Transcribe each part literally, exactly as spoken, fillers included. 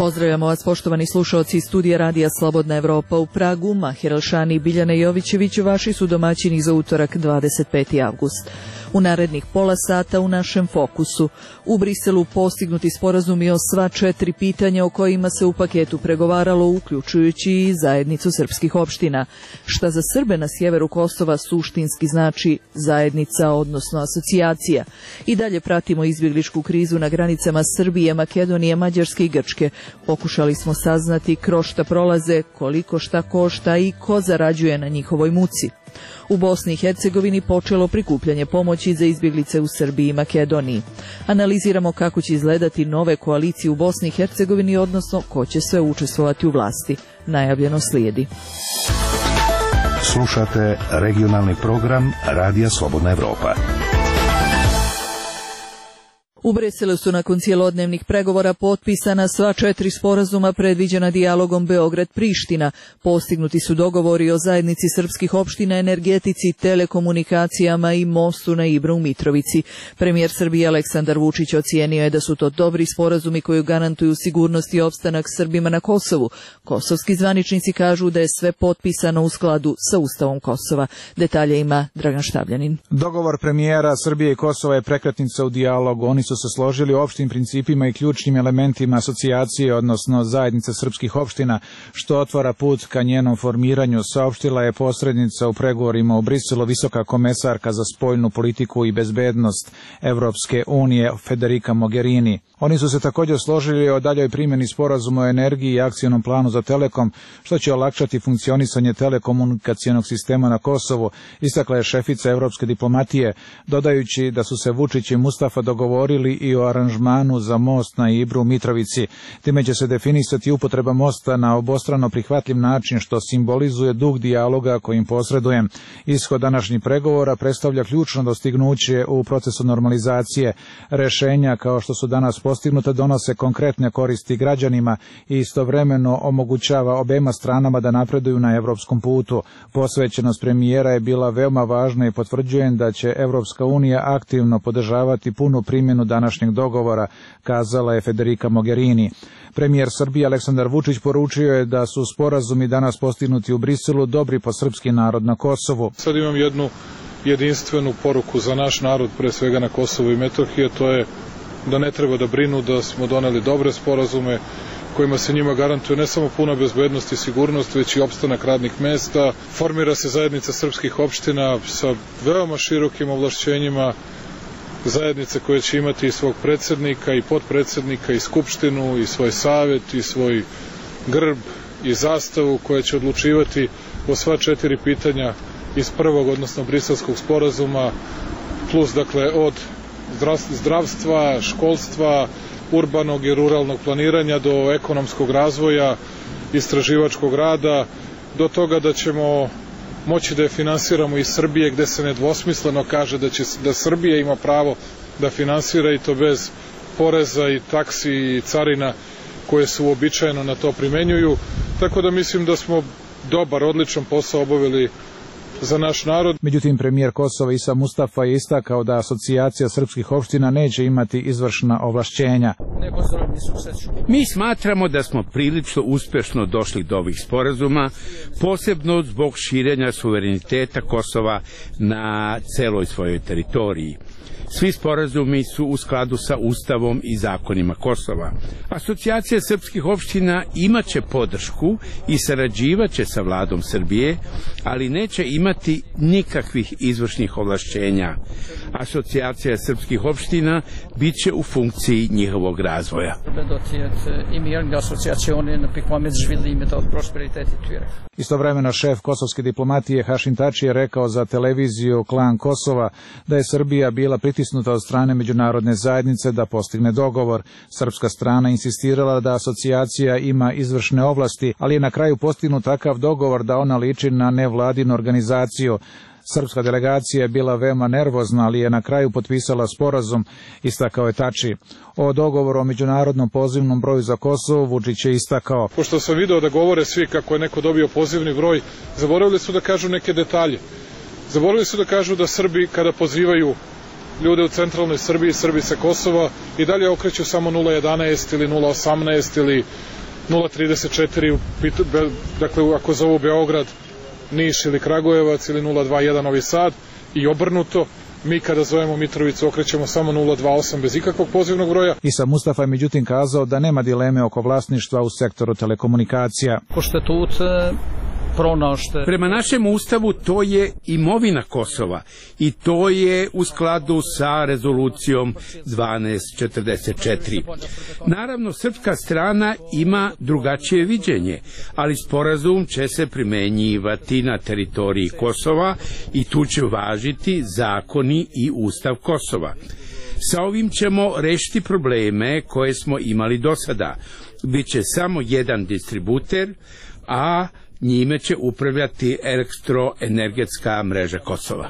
Pozdravljamo vas, poštovani slušaoci iz studija Radija Slobodna Evropa u Pragu. Mahir Elšani i Biljana Jovićević vaši su domaćini za utorak dvadeset peti avgust. U narednih pola sata u našem fokusu. U Briselu postignuti sporazumi o sva četiri pitanja o kojima se u paketu pregovaralo, uključujući i zajednicu srpskih opština. Šta za Srbe na sjeveru Kosova suštinski znači zajednica, odnosno asocijacija. I dalje pratimo izbjegličku krizu na granicama Srbije, Makedonije, Mađarske i Grčke. Pokušali smo saznati kroz šta prolaze, koliko šta košta i ko zarađuje na njihovoj muci. U Bosni i Hercegovini počelo prikupljanje pomoći za izbjeglice u Srbiji i Makedoniji. Analiziramo kako će izgledati nove koalicije u Bosni i Hercegovini, odnosno ko će sve učestvovati u vlasti. Najavljeno slijedi. Slušate regionalni program Radija Slobodna Evropa. U Briselu su nakon cijelodnevnih pregovora potpisana sva četiri sporazuma predviđena dijalogom Beograd-Priština. Postignuti su dogovori o zajednici srpskih opština, energetici, telekomunikacijama i mostu na Ibru u Mitrovici. Premijer Srbije Aleksandar Vučić ocijenio je da su to dobri sporazumi koji garantuju sigurnost i opstanak Srbima na Kosovu. Kosovski zvaničnici kažu da je sve potpisano u skladu sa Ustavom Kosova. Detalje ima Dragan Štavljanin. Dogovor premijera Srbije i Kosova je prekretnica u dijalogu. Oni su se složili o opštim principima i ključnim elementima asocijacije, odnosno zajednice srpskih opština, što otvara put ka njenom formiranju, saopštila je posrednica u pregovorima u Briselu visoka komesarka za spoljnu politiku i bezbednost Evropske unije Federica Mogherini. Oni su se također složili o daljoj primjeni sporazuma o energiji i akcionom planu za Telekom, što će olakšati funkcionisanje telekomunikacionog sistema na Kosovu, istakla je šefica evropske diplomatije, dodajući da su se Vučić i Mustafa dogovorili i o aranžmanu za most na Ibru u Mitrovici. Time će se definisati upotreba mosta na obostrano prihvatljiv način, što simbolizuje duh dijaloga kojim posreduje. Ishod današnjih pregovora predstavlja ključno dostignuće u procesu normalizacije. Rešenja kao što su danas postignuta donose konkretne koristi građanima i istovremeno omogućava obema stranama da napreduju na evropskom putu. Posvećenost premijera je bila veoma važna i potvrđujem da će Evropska unija aktivno podržavati punu primjenu današnjeg dogovora, kazala je Federica Mogherini. Premijer Srbije Aleksandar Vučić poručio je da su sporazumi danas postignuti u Briselu dobri po srpski narod na Kosovu. Sad imam jednu jedinstvenu poruku za naš narod, pre svega na Kosovu i Metohiji, to je da ne treba da brinu, da smo doneli dobre sporazume kojima se njima garantuje ne samo puna bezbednost i sigurnost, već i opstanak radnih mesta. Formira se zajednica srpskih opština sa veoma širokim ovlašćenjima, zajednice koje će imati i svog predsjednika i potpredsjednika i skupštinu i svoj savjet i svoj grb i zastavu, koja će odlučivati o sva četiri pitanja iz prvog, odnosno briselskog sporazuma, plus dakle od zdravstva, školstva, urbanog i ruralnog planiranja do ekonomskog razvoja, istraživačkog rada, do toga da ćemo moći da je finansiramo iz Srbije, gde se nedvosmisleno kaže da će da Srbija ima pravo da finansira, i to bez poreza i taksi i carina koje su uobičajeno na to primenjuju. Tako da mislim da smo dobar, odličan posao obavili za naš narod. Međutim, premijer Kosova Isa Mustafa je istakao da asocijacija srpskih opština neće imati izvršna ovlašćenja. Mi smatramo da smo prilično uspešno došli do ovih sporazuma, posebno zbog širenja suvereniteta Kosova na celoj svojoj teritoriji. Svi sporazumi su u skladu sa Ustavom i zakonima Kosova. Asocijacija srpskih opština imaće podršku i sarađivaće sa vladom Srbije, ali neće imati nikakvih izvršnih ovlašćenja. Asocijacija srpskih opština biće u funkciji njihovog razvoja. Istovremeno šef kosovske diplomatije Hašim Tači je rekao za televiziju Klan Kosova da je Srbija bila pritisnuta od strane međunarodne zajednice da postigne dogovor. Srpska strana insistirala da asocijacija ima izvršne ovlasti, ali je na kraju postignut takav dogovor da ona liči na nevladinu organizaciju. Srpska delegacija je bila veoma nervozna, ali je na kraju potpisala sporazum, istakao je Tači. O dogovoru o međunarodnom pozivnom broju za Kosovo Vučić je istakao. Pošto sam video da govore svi kako je neko dobio pozivni broj, zaboravili su da kažu neke detalje. Zaboravili su da kažu da Srbi kada pozivaju ljude u centralnoj Srbiji, Srbi sa Kosova, i dalje okreću samo nula jedanaest ili nula osamnaest ili nula trideset četiri, dakle ako zovu Beograd, Niš ili Kragujevac ili nula dvadeset jedan Novi Sad i obrnuto. Mi kada zovemo Mitrovicu okrećemo samo nula dvadeset osam bez ikakvog pozivnog broja. Isa Mustafa je međutim kazao da nema dileme oko vlasništva u sektoru telekomunikacija. Prema našem ustavu to je imovina Kosova i to je u skladu sa rezolucijom dvanaest četrdeset četiri. Naravno, srpska strana ima drugačije viđenje, ali sporazum će se primenjivati na teritoriji Kosova i tu će važiti zakoni i ustav Kosova. Sa ovim ćemo rešiti probleme koje smo imali do sada. Biće samo jedan distributer, a njime će upravljati elektroenergetska mreža Kosova.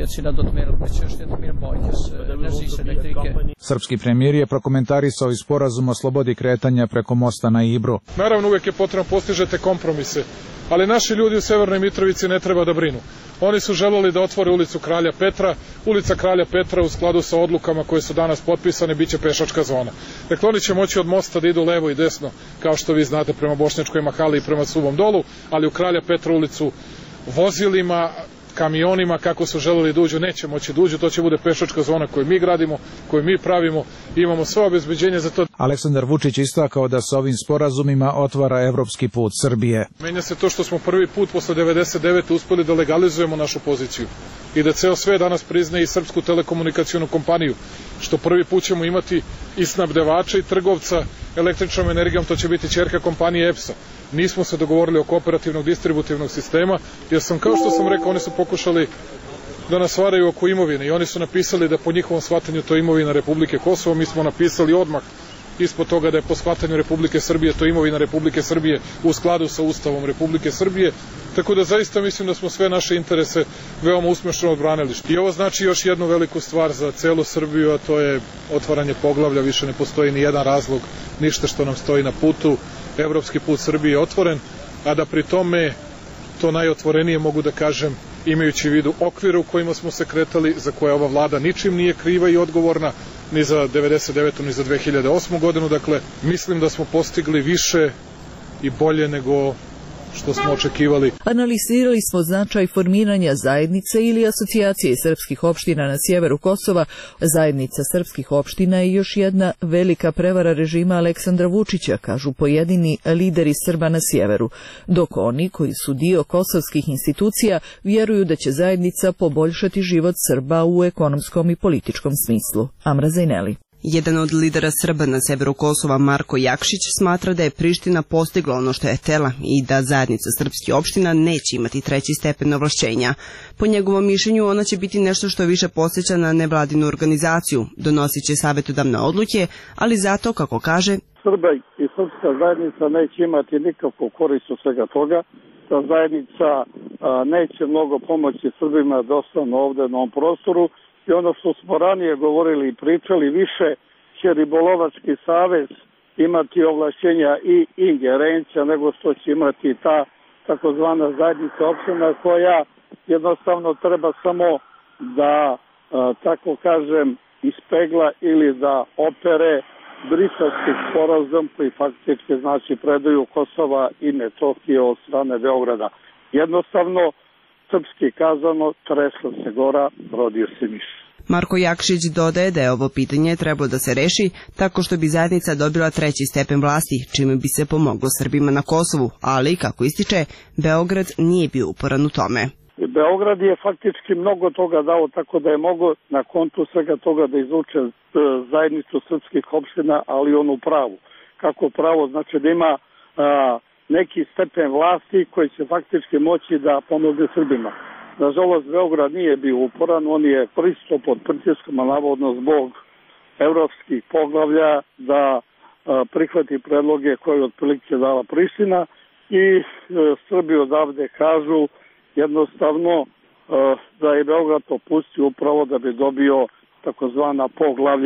Srpski premijer je prokomentarisao i sporazum o slobodi kretanja preko mosta na Ibru. Naravno, uvek je potrebno postižete kompromise, ali naši ljudi u Severnoj Mitrovici ne treba da brinu. Oni su želeli da otvore ulicu Kralja Petra. Ulica Kralja Petra u skladu sa odlukama koje su danas potpisane biće pešačka zona. Dakle, oni će moći od mosta da idu levo i desno, kao što vi znate, prema Bošnjačkoj mahali i prema Suvom dolu, ali u Kralja Petra ulicu vozilima, kamionima, kako su želeli da uđu, neće moći da uđu. To će bude pešačka zona koju mi gradimo, koju mi pravimo. Imamo sve obezbeđenje za to. Aleksandar Vučić istakao da se ovim sporazumima otvara evropski put Srbije. Menja se to što smo prvi put posle devedeset devete uspeli da legalizujemo našu poziciju i da ceo sve danas priznaje i Srpsku telekomunikacionu kompaniju, što prvi put ćemo imati i snabdevača i trgovca električnom energijom, to će biti ćerka kompanije E P S-a. Nismo se dogovorili oko operativnog distributivnog sistema, jer sam, kao što sam rekao, oni su pokušali da nas varaju oko imovine i oni su napisali da po njihovom shvatanju to je imovina Republike Kosovo. Mi smo napisali odmah ispod toga da je po shvatanju Republike Srbije to imovina Republike Srbije u skladu sa Ustavom Republike Srbije, tako da zaista mislim da smo sve naše interese veoma uspešno odbranili. I ovo znači još jednu veliku stvar za celu Srbiju, a to je otvaranje poglavlja. Više ne postoji ni jedan razlog, ništa što nam stoji na putu. Evropski put Srbije je otvoren, a da pri tome to najotvorenije mogu da kažem, imajući u vidu okvire u kojima smo se kretali, za koje ova vlada ničim nije kriva i odgovorna, ni za devedeset devetu ni za dve hiljade osmu godinu. Dakle, mislim da smo postigli više i bolje nego što smo očekivali. Analizirali smo značaj formiranja zajednice ili asocijacije srpskih opština na sjeveru Kosova. Zajednica srpskih opština je još jedna velika prevara režima Aleksandra Vučića, kažu pojedini lideri Srba na sjeveru, dok oni koji su dio kosovskih institucija vjeruju da će zajednica poboljšati život Srba u ekonomskom i političkom smislu. Amra Zajneli. Jedan od lidera Srba na severu Kosova, Marko Jakšić, smatra da je Priština postigla ono što je htela i da zajednica srpskih opština neće imati treći stepen ovlašćenja. Po njegovom mišljenju ona će biti nešto što više podsjeća na nevladinu organizaciju, donosit će savjetodavne odluke, ali zato, kako kaže, Srba i srpska zajednica neće imati nikakvu korist od svega toga. Ta zajednica a, neće mnogo pomoći Srbima da ostanu ovde na ovom prostoru. I ono što smo ranije govorili i pričali, više će Ribolovački savez imati ovlašćenja i ingerencija nego što će imati ta takozvana zajednica opština, koja jednostavno treba samo da, tako kažem, ispegla ili da opere Briselski sporazum koji faktički znači predaju Kosova i Metohije od strane Beograda. Jednostavno, srpski kazano, tresla se gora, rodio se miš. Marko Jakšić dodaje da je ovo pitanje trebalo da se reši tako što bi zajednica dobila treći stepen vlasti, čime bi se pomoglo Srbima na Kosovu, ali, kako ističe, Beograd nije bio uporan u tome. Beograd je faktički mnogo toga dao, tako da je mogo na kontu svega toga da izvuče zajednicu srpskih opština, ali onu pravu. Kako pravo? Znači da ima a, neki stepen vlasti koji će faktički moći da pomogne Srbima. Nažalost, Beograd nije bio uporan, on je pristao pod pritiskom, a navodno zbog evropskih poglavlja, da a, prihvati predloge koje je otprilike dala Priština i a, Srbi odavde kažu jednostavno a, da je Beograd to pustio upravo da bi dobio takozvana poglavlja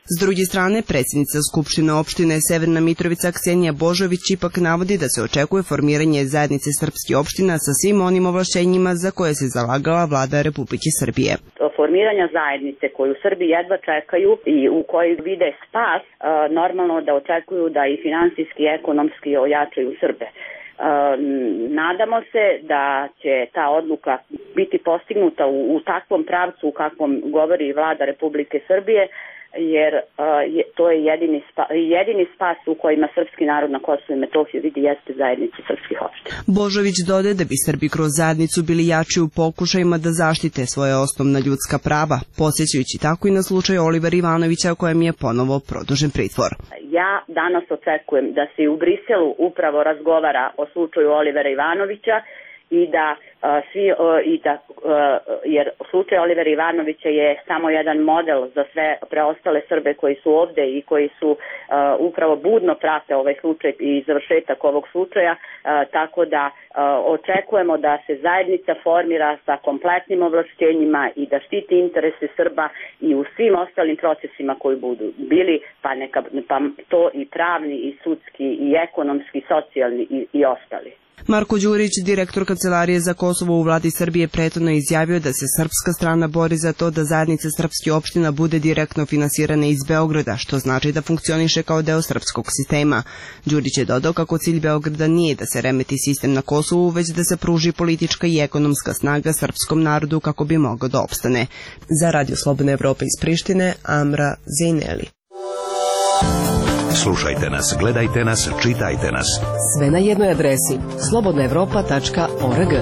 S druge strane, predsjednica Skupštine opštine Severna Mitrovica Ksenija Božović ipak navodi da se očekuje formiranje zajednice srpskih opština sa svim onim ovlašćenjima za koje se zalagala vlada Republike Srbije. Formiranja zajednice koju Srbi jedva čekaju i u kojoj vide spas, normalno da očekuju da i finansijski i ekonomski ojačaju Srbe. Nadamo se da će ta odluka biti postignuta u, u takvom pravcu u kakvom govori vlada Republike Srbije, jer uh, je, to je jedini, spa, jedini spas u kojima srpski narod na Kosovu i Metohiji vidi jeste zajednice srpskih opština. Božović dodaje da bi Srbi kroz zajednicu bili jači u pokušajima da zaštite svoje osnovna ljudska prava, podsjećajući tako i na slučaj Olivera Ivanovića kojem je ponovo produžen pritvor. Ja danas očekujem da se u Briselu upravo razgovara o slučaju Olivera Ivanovića i da uh, svi uh, i da uh, jer slučaj Olivera Ivanovića je samo jedan model za sve preostale Srbe koji su ovde i koji su uh, upravo budno prate ovaj slučaj i završetak ovog slučaja, uh, tako da uh, očekujemo da se zajednica formira sa kompletnim ovlašćenjima i da štiti interese Srba i u svim ostalim procesima koji budu bili, pa neka pa to i pravni i sudski i ekonomski, socijalni i, i ostali. Marko Đurić, direktor Kancelarije za Kosovo u vladi Srbije, prethodno izjavio da se srpska strana bori za to da zajednica srpskih opština bude direktno finansirana iz Beograda, što znači da funkcioniše kao deo srpskog sistema. Đurić je dodao kako cilj Beograda nije da se remeti sistem na Kosovu, već da se pruži politička i ekonomska snaga srpskom narodu kako bi mogao da opstane. Za Radio Slobodna Evropa iz Prištine, Amra Zejneli. Slušajte nas, gledajte nas, čitajte nas. Sve na jednoj adresi slobodna evropa tačka org.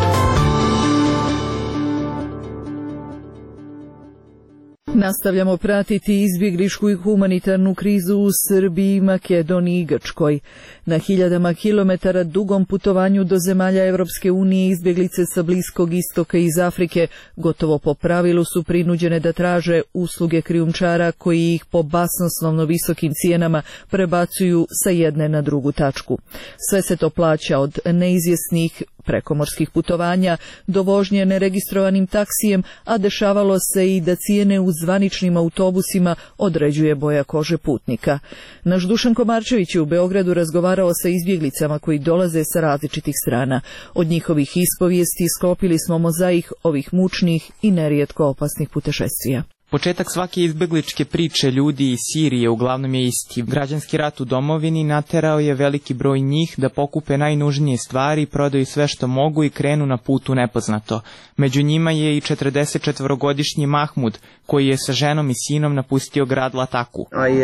Nastavljamo pratiti izbjegličku i humanitarnu krizu u Srbiji, Makedoniji i Grčkoj. Na hiljadama kilometara dugom putovanju do zemalja Evropske unije izbjeglice sa Bliskog istoka i iz Afrike gotovo po pravilu su prinuđene da traže usluge krijumčara koji ih po basnoslovno visokim cijenama prebacuju sa jedne na drugu tačku. Sve se to plaća od neizvjesnih prekomorskih putovanja do vožnje neregistrovanim taksijem, a dešavalo se i da cijene u zvaničnim autobusima određuje boja kože putnika. Naš Dušan Komarčević je u Beogradu razgovarao sa izbjeglicama koji dolaze sa različitih strana. Od njihovih ispovijesti sklopili smo mozaik ovih mučnih i nerijetko opasnih putešestvija. Početak svake izbegličke priče ljudi iz Sirije uglavnom je isti. Građanski rat u domovini naterao je veliki broj njih da pokupe najnužnije stvari, prodaju sve što mogu i krenu na put u nepoznato. Među njima je i četrdesetčetvorogodišnji Mahmud, koji je sa ženom i sinom napustio grad Lataku.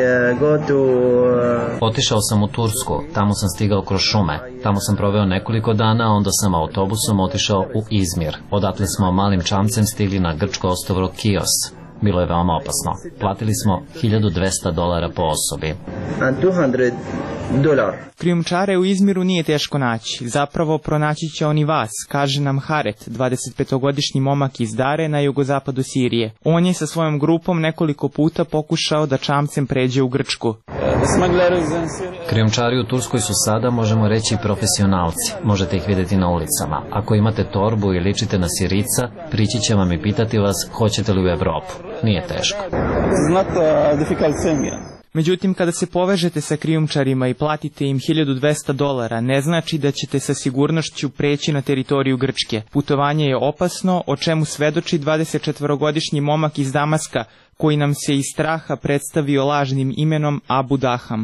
Otišao sam u Tursku, tamo sam stigao kroz šume. Tamo sam proveo nekoliko dana, onda sam autobusom otišao u Izmir. Odatle smo malim čamcem stigli na grčko ostrvo Kios. Bilo je veoma opasno. Platili smo hiljadu dvesta dolara po osobi. Krijumčare u Izmiru nije teško naći. Zapravo pronaći će oni vas, kaže nam Haret, dvadesetpetogodišnji momak iz Dare na jugozapadu Sirije. On je sa svojom grupom nekoliko puta pokušao da čamcem pređe u Grčku. Krijumčari u Turskoj su sada, možemo reći, profesionalci. Možete ih vidjeti na ulicama. Ako imate torbu i ličite na Sirica, prići će vam i pitati vas hoćete li u Evropu. Nije teško. Međutim, kada se povežete sa krijumčarima i platite im hiljadu dvesta dolara, ne znači da ćete sa sigurnošću preći na teritoriju Grčke. Putovanje je opasno, o čemu svedoči dvadesetčetvorogodišnji momak iz Damaska, koji nam se iz straha predstavio lažnim imenom Abu Daham.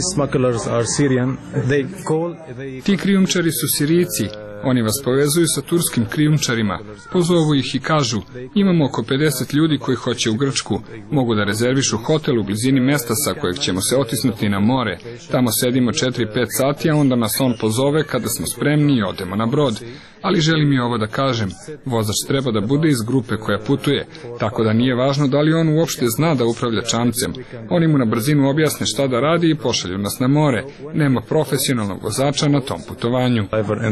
Ti krijumčari su Sirijci. Oni vas povezuju sa turskim krijumčarima, pozovu ih i kažu, imamo oko pedeset ljudi koji hoće u Grčku, mogu da rezervišu hotel u blizini mesta sa kojeg ćemo se otisnuti na more, tamo sedimo četiri pet sati, a onda nas on pozove kada smo spremni i odemo na brod. Ali želim i ovo da kažem, vozač treba da bude iz grupe koja putuje, tako da nije važno da li on uopšte zna da upravlja čamcem. Oni mu na brzinu objasne šta da radi i pošalju nas na more. Nema profesionalnog vozača na tom putovanju.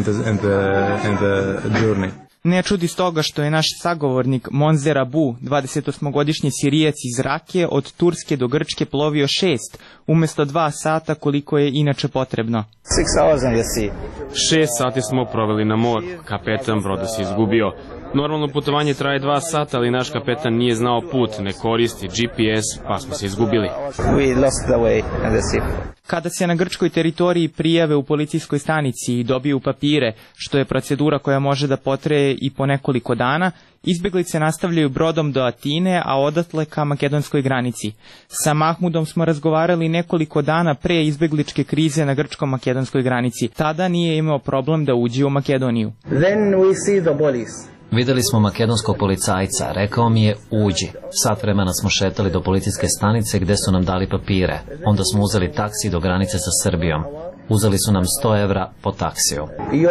Ne čudi stoga što je naš sagovornik Monzer Abu, dvadesetosmogodišnji Sirijac iz Rakije, od Turske do Grčke plovio šest, umjesto dva sata koliko je inače potrebno. Šest sati smo proveli na moru, kapetan broda se izgubio. Normalno putovanje traje dva sata, ali naš kapetan nije znao put, ne koristi G P S, pa smo se izgubili. Kada se na grčkoj teritoriji prijave u policijskoj stanici i dobiju papire, što je procedura koja može da potraje i po nekoliko dana, izbeglice nastavljaju brodom do Atine, a odatle ka makedonskoj granici. Sa Mahmudom smo razgovarali nekoliko dana pre izbegličke krize na grčko-makedonskoj granici. Tada nije imao problem da uđe u Makedoniju. Then we see the police. Videli smo makedonskog policajca, rekao mi je uđi. Sat vremena smo šetali do policijske stanice gde su nam dali papire. Onda smo uzeli taksi do granice sa Srbijom. Uzeli su nam sto evra po taksiju.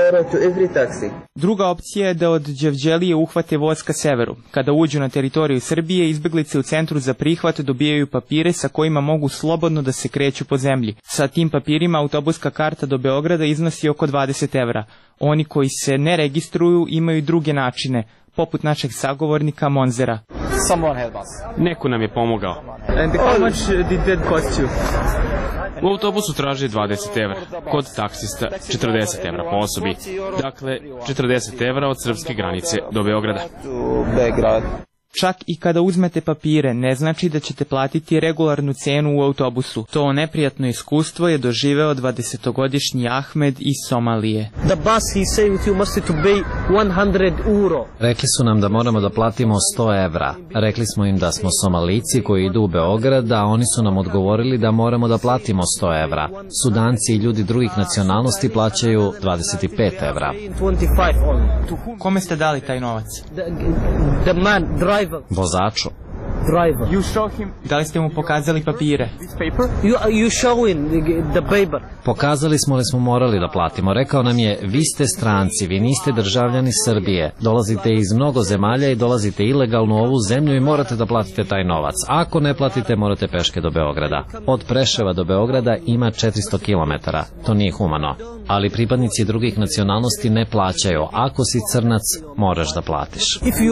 Druga opcija je da od Đevđelije uhvate voz ka severu. Kada uđu na teritoriju Srbije, izbeglice u centru za prihvat dobijaju papire sa kojima mogu slobodno da se kreću po zemlji. Sa tim papirima autobuska karta do Beograda iznosi oko dvadeset evra. Oni koji se ne registruju imaju druge načine, poput našeg sagovornika Monzera. Neko nam je pomogao. And how much did that cost you? U autobusu traži dvadeset evra, kod taksista četrdeset evra po osobi, dakle četrdeset evra od srpske granice do Beograda. Čak i kada uzmete papire, ne znači da ćete platiti regularnu cenu u autobusu. To neprijatno iskustvo je doživeo dvadesetogodišnji Ahmed iz Somalije. Rekli su nam da moramo da platimo sto evra. Rekli smo im da smo Somalici koji idu u Beograd, a oni su nam odgovorili da moramo da platimo sto evra. Sudanci i ljudi drugih nacionalnosti plaćaju dvadeset pet evra. Kome ste dali taj novac? Vozaču. Da li ste mu pokazali papire? Pokazali smo li smo morali da platimo. Rekao nam je, vi ste stranci, vi niste državljani Srbije. Dolazite iz mnogo zemalja i dolazite ilegalno u ovu zemlju i morate da platite taj novac. Ako ne platite, morate peške do Beograda. Od Preševa do Beograda ima četiristo kilometara. To nije humano. Ali pripadnici drugih nacionalnosti ne plaćaju. Ako si crnac, moraš da platiš.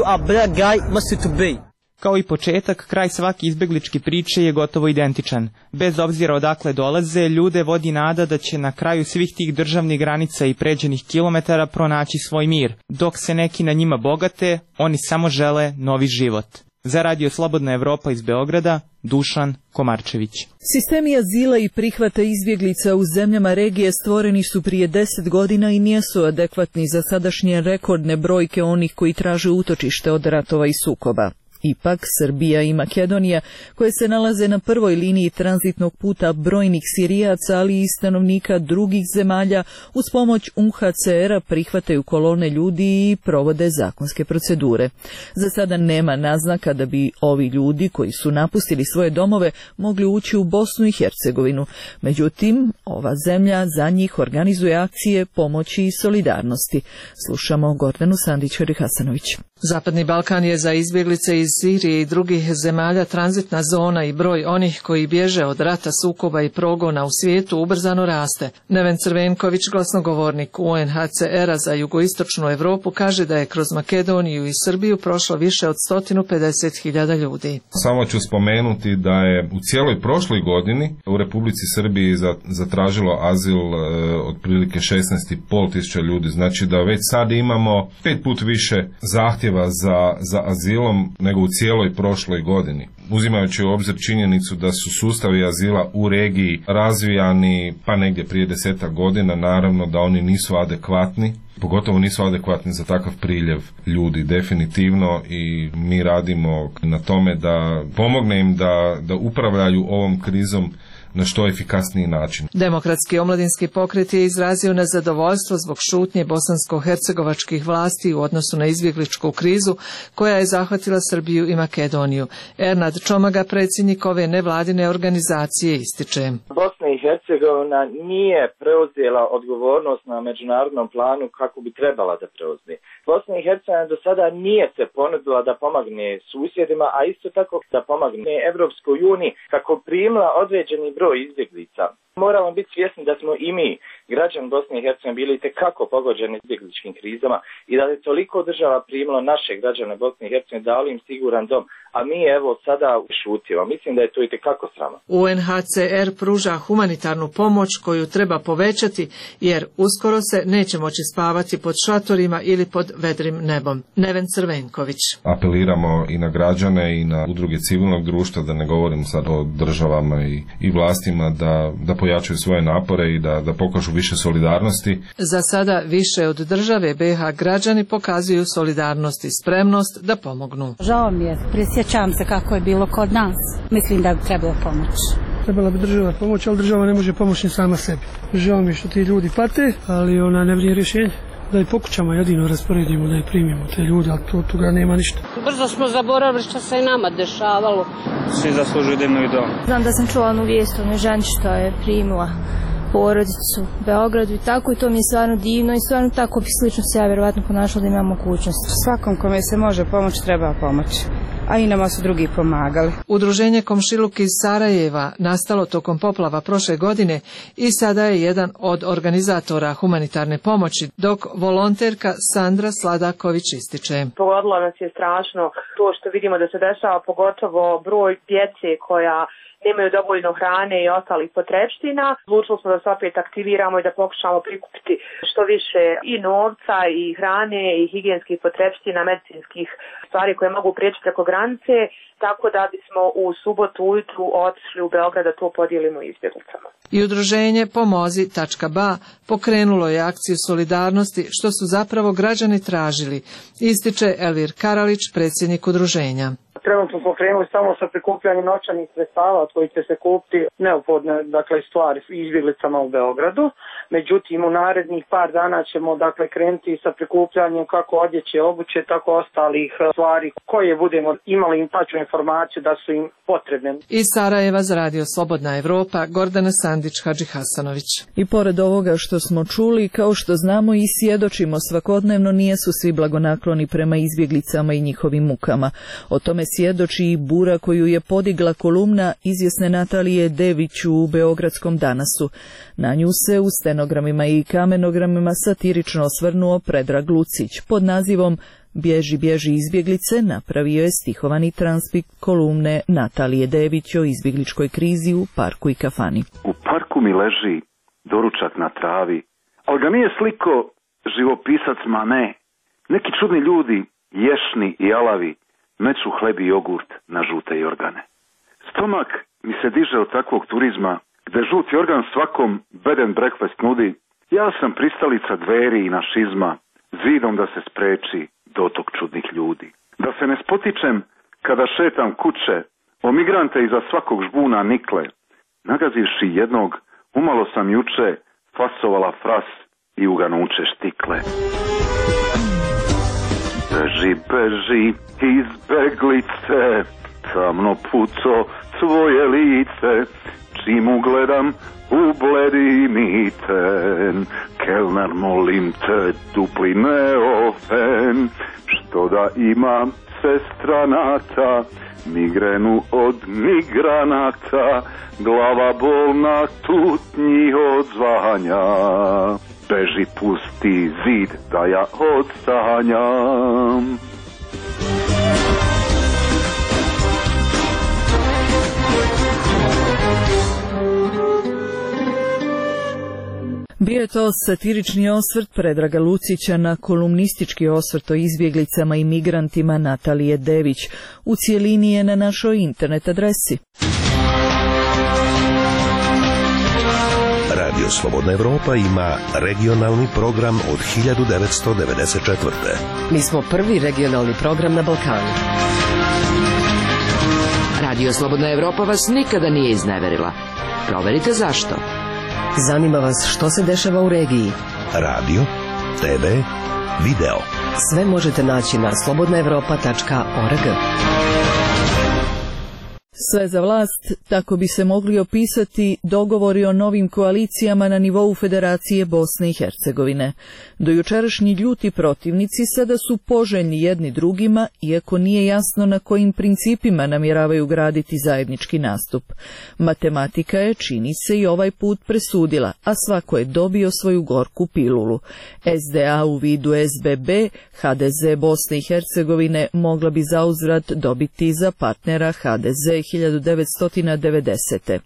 Kao i početak, kraj svake izbegličke priče je gotovo identičan. Bez obzira odakle dolaze, ljude vodi nada da će na kraju svih tih državnih granica i pređenih kilometara pronaći svoj mir. Dok se neki na njima bogate, oni samo žele novi život. Za Radio Slobodna Evropa iz Beograda, Dušan Komarčević. Sistemi azila i prihvata izbjeglica u zemljama regije stvoreni su prije deset godina i nisu adekvatni za sadašnje rekordne brojke onih koji traže utočište od ratova i sukoba. Ipak, Srbija i Makedonija, koje se nalaze na prvoj liniji tranzitnog puta brojnih Sirijaca, ali i stanovnika drugih zemalja, uz pomoć U N H C R-a prihvataju kolone ljudi i provode zakonske procedure. Za sada nema naznaka da bi ovi ljudi koji su napustili svoje domove mogli ući u Bosnu i Hercegovinu. Međutim, ova zemlja za njih organizuje akcije pomoći i solidarnosti. Slušamo Gordanu Sandić-Hasanović. Zapadni Balkan je za izbjeglice iz Sirije i drugih zemalja tranzitna zona i broj onih koji bježe od rata, sukoba i progona u svijetu ubrzano raste. Neven Crvenković, glasnogovornik U N H C R-a za jugoistočnu Europu, kaže da je kroz Makedoniju i Srbiju prošlo više od sto pedeset hiljada ljudi. Samo ću spomenuti da je u cijeloj prošloj godini u Republici Srbiji zatražilo azil e, otprilike šesnaest i pol tisuća ljudi. Znači da već sad imamo pet put više zahtjeva za, za azilom nego u cijeloj prošloj godini. Uzimajući u obzir činjenicu da su sustavi azila u regiji razvijani pa negdje prije desetak godina, naravno da oni nisu adekvatni, pogotovo nisu adekvatni za takav priljev ljudi, definitivno, i mi radimo na tome da pomogne im da, da upravljaju ovom krizom na što efikasniji način. Demokratski omladinski pokret je izrazio nezadovoljstvo zbog šutnje bosansko-hercegovačkih vlasti u odnosu na izbjegličku krizu koja je zahvatila Srbiju i Makedoniju. Ernad Čomaga, predsjednik ove nevladine organizacije, ističe. Bosna i Hercegovina nije preuzela odgovornost na međunarodnom planu kako bi trebala da preuzme. Bosna i Hercegovina do sada nije se ponudila da pomogne susjedima, a isto tako da pomogne Evropskoj uniji kako primila određeni broj izbjeglica. Moramo biti svjesni da smo i mi građani Bosne i Hercegovine bili itekako pogođeni izbjegličkim krizama i da je toliko država primilo naše građane Bosne i Hercegovine, dali im siguran dom, a mi evo sada šutimo. Mislim da je to itekako sramno. U en ha ce er pruža humanitarnu pomoć koju treba povećati, jer uskoro se neće moći spavati pod šatorima ili pod vedrim nebom. Neven Crvenković. Apeliramo i na građane i na udruge civilnog društva, da ne govorim sad o državama i, i vlastima, da, da pojačaju svoje napore i da, da pokažu više solidarnosti. Za sada više od države be ha građani pokazuju solidarnost i spremnost da pomognu. Žao mi je, prisjećam se kako je bilo kod nas. Mislim da bi trebalo pomoći. Trebala bi država pomoći, ali država ne može pomoći ni sama sebi. Žao mi je što ti ljudi pate, ali ona ne vrije rješenje. Da i po kućama jedino rasporedimo, da i primimo te ljude, ali to, toga nema ništa. Brzo smo zaboravili što se i nama dešavalo. Svi zaslužuju da imaju dom. Znam da sam čula onu vijest o onoj ženi što je primila porodicu u Beogradu i tako, i to mi je stvarno divno i stvarno tako bi slično se ja vjerovatno ponašala da imam mogućnost. Svakom kome se može pomoći treba pomoći, a i nama su drugi pomagali. Udruženje Komšiluk iz Sarajeva, nastalo tokom poplava prošle godine, i sada je jedan od organizatora humanitarne pomoći, dok volonterka Sandra Sladaković ističe. Pogodilo nas je strašno to što vidimo da se dešava, pogotovo broj djece koja nemaju dovoljno hrane i ostalih potrepština. Odlučili smo da se opet aktiviramo i da pokušamo prikupiti što više i novca i hrane i higijenskih potrepština, medicinskih stvari koje mogu prijeći preko granice, tako da bismo u subotu ujutru otišli u Beograd da to podijelimo izbjeglicama. I udruženje pomozi tačka ba pokrenulo je akciju solidarnosti, što su zapravo građani tražili, ističe Elvir Karalić, predsjednik udruženja. Trenutno smo krenuli samo sa prikupljanjem novčanih sredstava od kojih će se kupiti neophodne, dakle, stvari izbjeglicama u Beogradu. Međutim, u narednih par dana ćemo, dakle, krenuti sa prikupljanjem kako odjeće, obuće, tako ostalih stvari koje budemo imali im tačnu informaciju da su im potrebne. Iz Sarajeva za Radio Slobodna Evropa, Gordana Sandić, Hadži Hasanović. I pored ovoga što smo čuli, kao što znamo i svjedočimo svakodnevno, nijesu svi blagonakloni prema izbjeglicama i njihovim mukama. O tome svjedoči i bura koju je podigla kolumna izvjesne Natalije Dević u Beogradskom Danasu. Na nju se u stenogramima i kamenogramima satirično osvrnuo Predrag Lucić. Pod nazivom Bježi, bježi izbjeglice napravio je stihovani transkript kolumne Natalije Dević o izbjegličkoj krizi u parku i kafani. U parku mi leži doručak na travi, ali ga nije sliko živopisac, ma ne. Neki čudni ljudi, ješni i alavi, meću hleb i jogurt na žute jorgane. Stomak mi se diže od takvog turizma, gde žuti organ svakom bed and breakfast nudi. Ja sam pristalica dveri i našizma, zidom da se spreči dotok čudnih ljudi. Da se ne spotičem kada šetam kuće, o migrante iza svakog žbuna nikle. Nagazivši jednog, umalo sam juče fasovala fras i uganuće štikle. Beži, beži, izbeglice, tamno puco tvoje lice, čim ugledam u bledi mi ten. Kelner, molim te, dupli neofen, što da ima sestra Nata, migrenu od migranata, glava bolna tutnji odzvanja. Beži, pusti zid da ja odsanjam. Bio je to satirični osvrt Predraga Lucića na kolumnistički osvrt o izbjeglicama i migrantima Natalije Dević. U cijelini je na našoj internet adresi. Radio Slobodna Evropa ima regionalni program od hiljadu devetsto devedeset četvrte. Mi smo prvi regionalni program na Balkanu. Radio Slobodna Evropa vas nikada nije izneverila. Proverite zašto. Zanima vas što se dešava u regiji. Radio, te ve, video. Sve možete naći na slobodna evropa tačka org. Sve za vlast, tako bi se mogli opisati dogovori o novim koalicijama na nivou Federacije Bosne i Hercegovine. Dojučerašnji ljuti protivnici sada su poželjni jedni drugima, iako nije jasno na kojim principima namjeravaju graditi zajednički nastup. Matematika je, čini se, i ovaj put presudila, a svako je dobio svoju gorku pilulu. S D A u vidu S B B, H D Z Bosne i Hercegovine mogla bi zauzvrat dobiti za partnera H D Z hiljadu devetsto devedesete.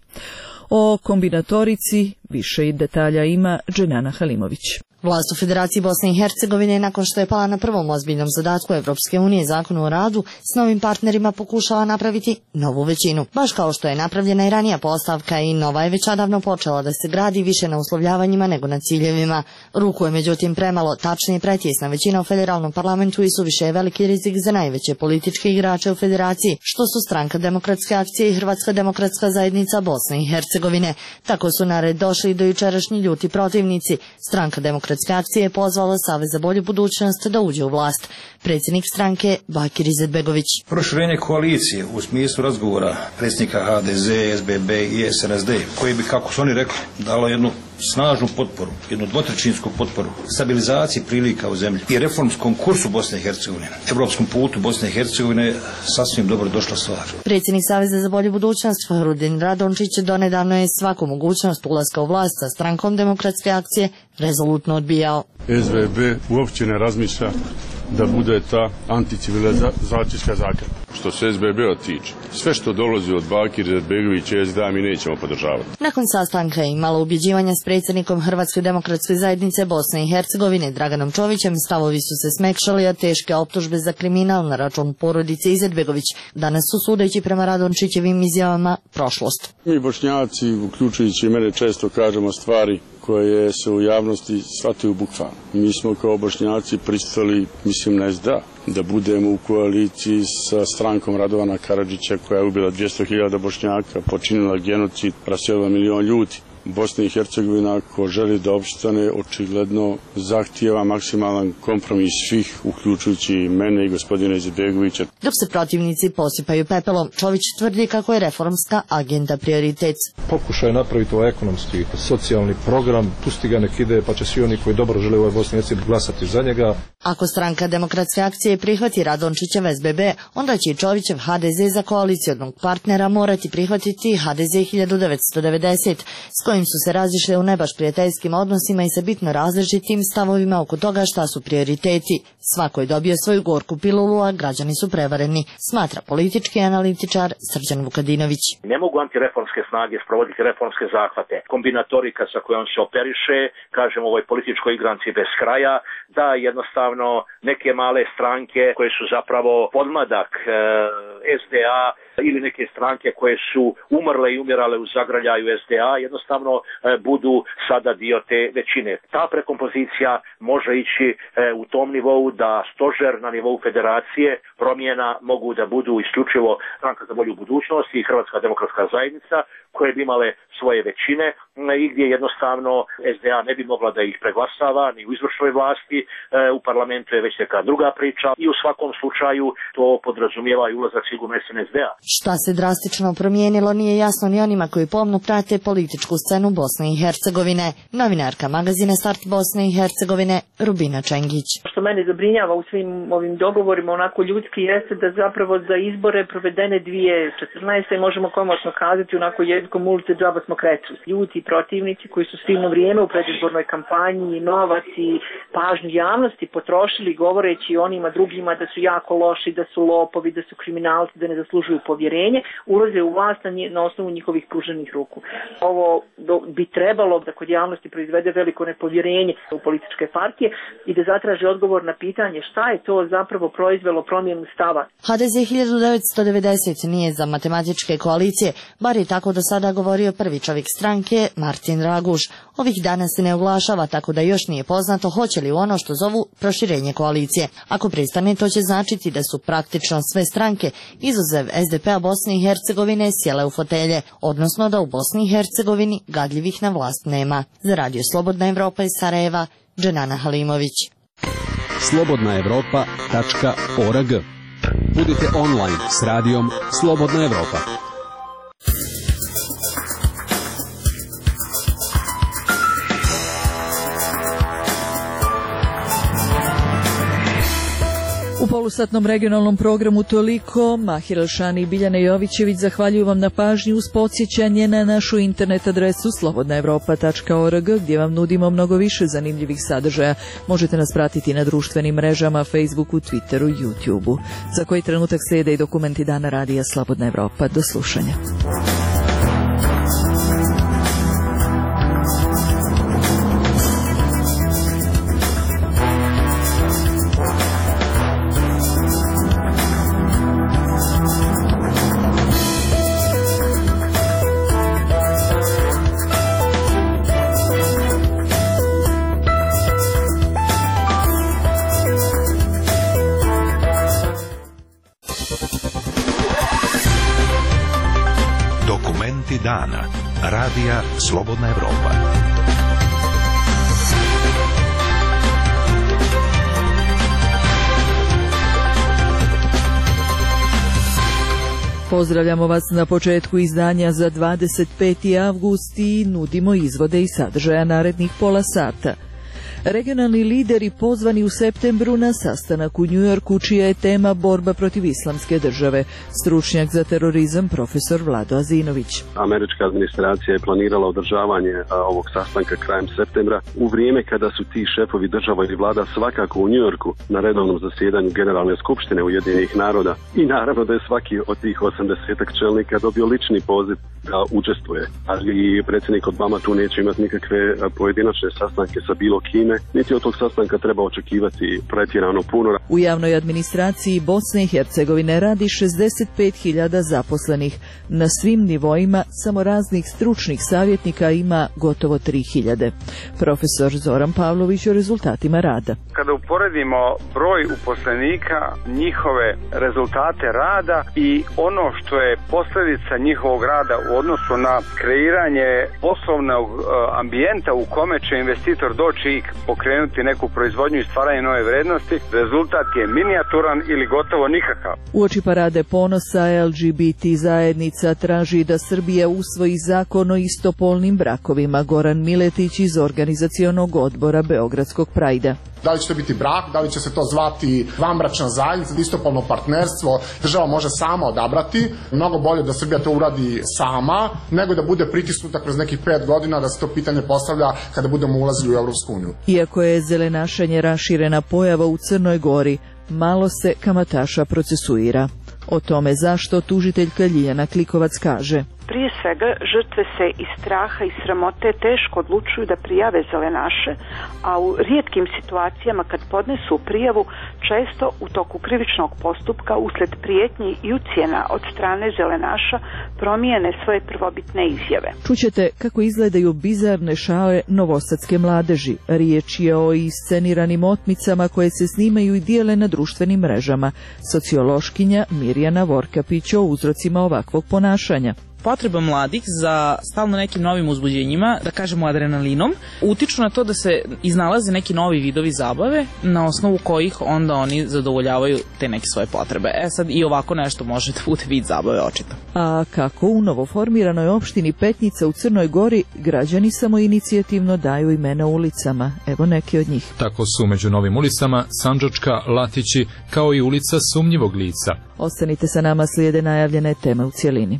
O kombinatorici više i detalja ima Dženana Halimović. Vlast u Federaciji Bosne i Hercegovine, nakon što je pala na prvom ozbiljnom zadatku Evropske unije Zakonu o radu, s novim partnerima pokušava napraviti novu većinu. Baš kao što je napravljena i ranija postavka i nova je već odavno počela da se gradi više na uslovljavanjima nego na ciljevima. Ruku je međutim premalo, tačnije pretjesna većina u federalnom parlamentu i suviše je veliki rizik za najveće političke igrače u federaciji, što su Stranka demokratske akcije i Hrvatska demokratska zajednica Bosne i Hercegovine. Tako su na red došli do jučerašnji ljuti protivnici. Stranka demokratske akcije je pozvala Savez za bolju budućnost da uđe u vlast. Predsjednik stranke Bakir Izetbegović. Proširenje koalicije u smislu razgovora predsjednika H D Z, S B B i S N S D, koji bi, kako su oni rekli, dalo jednu snažnu potporu, jednu dvotrećinsku potporu stabilizaciji prilika u zemlji i reformskom kursu Bosne i Hercegovine, evropskom putu Bosne i Hercegovine, sasvim dobro došla stvar. Predsjednik Saveza za bolju budućnost Fahrudin Radončić donedavno je svaku mogućnost ulaska u vlast sa Strankom demokratske akcije rezolutno odbijao. S B B uopće ne razmišlja da bude ta anticivilizacijska zakrpa. Što se S B B-a tiče, sve što dolazi od Bakira Izetbegovića i S D A mi nećemo podržavati. Nakon sastanka i malo ubjeđivanja s predsjednikom Hrvatske demokratske zajednice Bosne i Hercegovine Draganom Čovićem, stavovi su se smekšali, a teške optužbe za kriminal na račun porodice Izetbegović danas su, sudeći prema Radončićevim izjavama, prošlost. Mi Bošnjaci, uključujući mene, često kažemo stvari koje se u javnosti shvataju bukvalno. Mi smo kao Bošnjaci pristali, mislim, na S D A, da budemo u koaliciji sa strankom Radovana Karadžića, koja je ubila dvjesto hiljada Bošnjaka, počinila genocid, raselila milion ljudi. Bosna i Hercegovina, ako želi da opstane, očigledno zahtijeva maksimalan kompromis svih, uključujući mene i gospodina Izetbegovića. Dok se protivnici posipaju pepelom, Čović tvrdi kako je reformska agenda prioritet. Pokušaj napraviti ovaj ekonomski, socijalni program, pusti ga nek ide, pa će svi oni koji dobro žele u ovoj Bosni i Hercegovini glasati za njega. Ako Stranka demokratske akcije prihvati Radončićev S B B, onda će i Čovićev H D Z za koalicijonog partnera morati prihvatiti H D Z hiljadu devetsto devedeset, s kojim su se razišle u nebaš prijateljskim odnosima i sa bitno različitim stavovima oko toga šta su prioriteti. Svako je dobio svoju gorku pilulu, a građani su prevareni, smatra politički analitičar Srđan Vukadinović. Ne mogu antireformske snage sprovoditi reformske zahvate. Kombinatorika sa kojom se operiše, kažem, ovoj političkoj igranci bez kraja, da jednostavno neke male stranke koje su zapravo podmladak e, S D A ili neke stranke koje su umrle i umirale u zagrljaju S D A jednostavno e, budu sada dio te većine. Ta prekompozicija može ići e, u tom nivou da stožer na nivou federacije promjena mogu da budu isključivo Stranka za bolju budućnost i Hrvatska demokratska zajednica, koje bi imale svoje većine i gdje jednostavno S D A ne bi mogla da ih preglasava ni u izvršnoj vlasti, e, u parlamentu je već neka druga priča i u svakom slučaju to podrazumijeva i ulazak sigurno S N S D-a. Šta se drastično promijenilo nije jasno ni onima koji pomno prate političku scenu Bosne i Hercegovine. Novinarka magazina Start Bosne i Hercegovine Rubina Čengić. Što mene zabrinjava u svim ovim dogovorima onako ljudski jeste da zapravo za izbore provedene dvije tisuće četrnaeste možemo komotno kazati onako jezikom ulice džaba smo kretuli. Ljuti protivnici koji su silno vrijeme u predizbornoj kampanji, novac i pažnju javnosti potrošili govoreći onima drugima da su jako loši, da su lopovi, da su kriminalci, da ne zaslužuju povjerenje, ulaze u vlast na, nje, na osnovu njihovih pruženih ruku. Ovo do, bi trebalo da kod javnosti proizvede veliko nepovjerenje u političke partije i da zatraži odgovor na pitanje šta je to zapravo proizvelo promjenu stava. H D Z hiljadu devetsto devedeset nije za matematičke koalicije, bar je tako do sada govorio prvi čovjek stranke Martin Raguž. Ovih dana se ne oglašava, tako da još nije poznato hoće li u ono što zovu proširenje koalicije. Ako pristane, to će značiti da su praktično sve stranke, izuzev S D P-a Bosne i Hercegovine, sjele u fotelje, odnosno da u Bosni i Hercegovini gadljivih na vlast nema. Za Radio Slobodna Evropa iz Sarajeva, Dženana Halimović. slobodna evropa tačka org. Budite online s radijom Slobodna Evropa. polusatnom regionalnom programu toliko. Mahir Elšani i Biljana Jovićević zahvaljuju vam na pažnji uz podsjećanje na našu internet adresu slobodna evropa tačka org gdje vam nudimo mnogo više zanimljivih sadržaja. Možete nas pratiti na društvenim mrežama, Facebooku, Twitteru, YouTubeu. Za koji trenutak slijede i dokumenti Dana radija Slobodna Evropa. Do slušanja. Dana. Radija Slobodna Evropa. Pozdravljamo vas na početku izdanja za dvadeset peti avgust i nudimo izvode i sadržaja narednih pola sata. Regionalni lideri pozvani u septembru na sastanak u Njujorku, čija je tema borba protiv islamske države. Stručnjak za terorizam profesor Vlado Azinović. Američka administracija je planirala održavanje a, ovog sastanka krajem septembra u vrijeme kada su ti šefovi država ili vlada svakako u Njujorku na redovnom zasjedanju Generalne skupštine Ujedinjenih naroda. I naravno da je svaki od tih osamdesetak čelnika dobio lični poziv da učestvuje. Ali predsjednik Obama tu neće imati nikakve pojedinačne sastanke sa bilo kime, niti od tog sastanka treba očekivati pretjerano puno. U javnoj administraciji Bosne i Hercegovine radi šezdeset pet hiljada zaposlenih. Na svim nivoima samo raznih stručnih savjetnika ima gotovo tri hiljade. Profesor Zoran Pavlović o rezultatima rada. Kada uporedimo broj uposlenika, njihove rezultate rada i ono što je posljedica njihovog rada u odnosu na kreiranje poslovnog ambijenta u kome će investitor doći i pokrenuti neku proizvodnju i stvaranje nove vrednosti, rezultat je minijaturan ili gotovo nikakav. Uoči parade ponosa L G B T zajednica traži da Srbija usvoji zakon o istopolnim brakovima. Goran Miletić iz organizacionog odbora Beogradskog Prajda. Da li će to biti brak, da li će se to zvati vanbračna zajednica, istopolno partnerstvo, država može sama odabrati. Mnogo bolje da Srbija to uradi sama, nego da bude pritisnuta kroz nekih pet godina da se to pitanje postavlja kada budemo ulazili u Evropsku uniju. Iako je zelenašenje raširena pojava u Crnoj Gori, malo se kamataša procesuira. O tome zašto tužiteljka Ljiljana Klikovac kaže. Prije svega, žrtve se iz straha i sramote teško odlučuju da prijave zelenaše, a u rijetkim situacijama kad podnesu prijavu, često u toku krivičnog postupka usled prijetnji i ucjena od strane zelenaša promijene svoje prvobitne izjave. Čućete kako izgledaju bizarne šale novosadske mladeži. Riječ je o isceniranim otmicama koje se snimaju i dijele na društvenim mrežama. Sociološkinja Mirjana Vorkapić o uzrocima ovakvog ponašanja. Potreba mladih za stalno nekim novim uzbuđenjima, da kažemo adrenalinom, utiču na to da se iznalaze neki novi vidovi zabave na osnovu kojih onda oni zadovoljavaju te neke svoje potrebe. E sad i ovako nešto može da bude vid zabave očito. A kako u novoformiranoj opštini Petnica u Crnoj Gori građani samoinicijativno daju imena ulicama? Evo neki od njih. Tako su među novim ulicama Sandžačka, Latići, kao i ulica Sumnjivog lica. Ostanite sa nama, slijede najavljene teme u cjelini.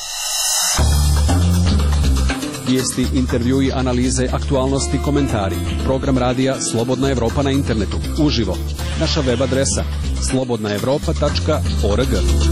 Vijesti, intervjui, analize, aktualnosti, komentari. Program radija Slobodna Evropa na internetu. Uživo. Naša web adresa slobodna evropa tačka org.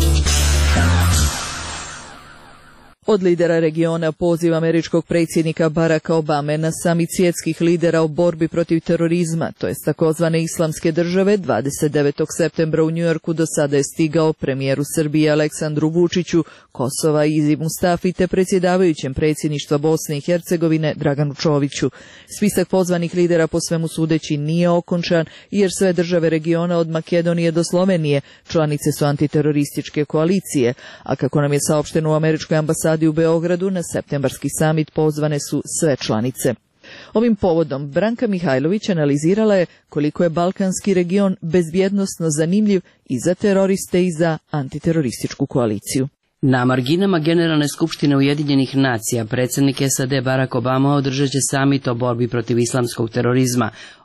Od lidera regiona poziv američkog predsjednika Baracka Obame na samit svjetskih lidera o borbi protiv terorizma, to jest takozvane islamske države, dvadeset devetog septembra u Njujorku do sada je stigao premijeru Srbije Aleksandru Vučiću, Kosova Izi Mustafi te predsjedavajućem predsjedništva Bosne i Hercegovine Draganu Čoviću. Spisak pozvanih lidera po svemu sudeći nije okončan, jer sve države regiona od Makedonije do Slovenije članice su antiterorističke koalicije, a kako nam je saopšteno u američkoj ambasadi u Beogradu, na septembarski samit pozvane su sve članice. Ovim povodom Branka Mihajlović analizirala je koliko je balkanski region bezbjednosno zanimljiv i za teroriste i za antiterorističku koaliciju. Na marginama Generalne skupštine Ujedinjenih nacija predsjednik S A D Barack Obama održat će samit o borbi protiv islamskog terorizma.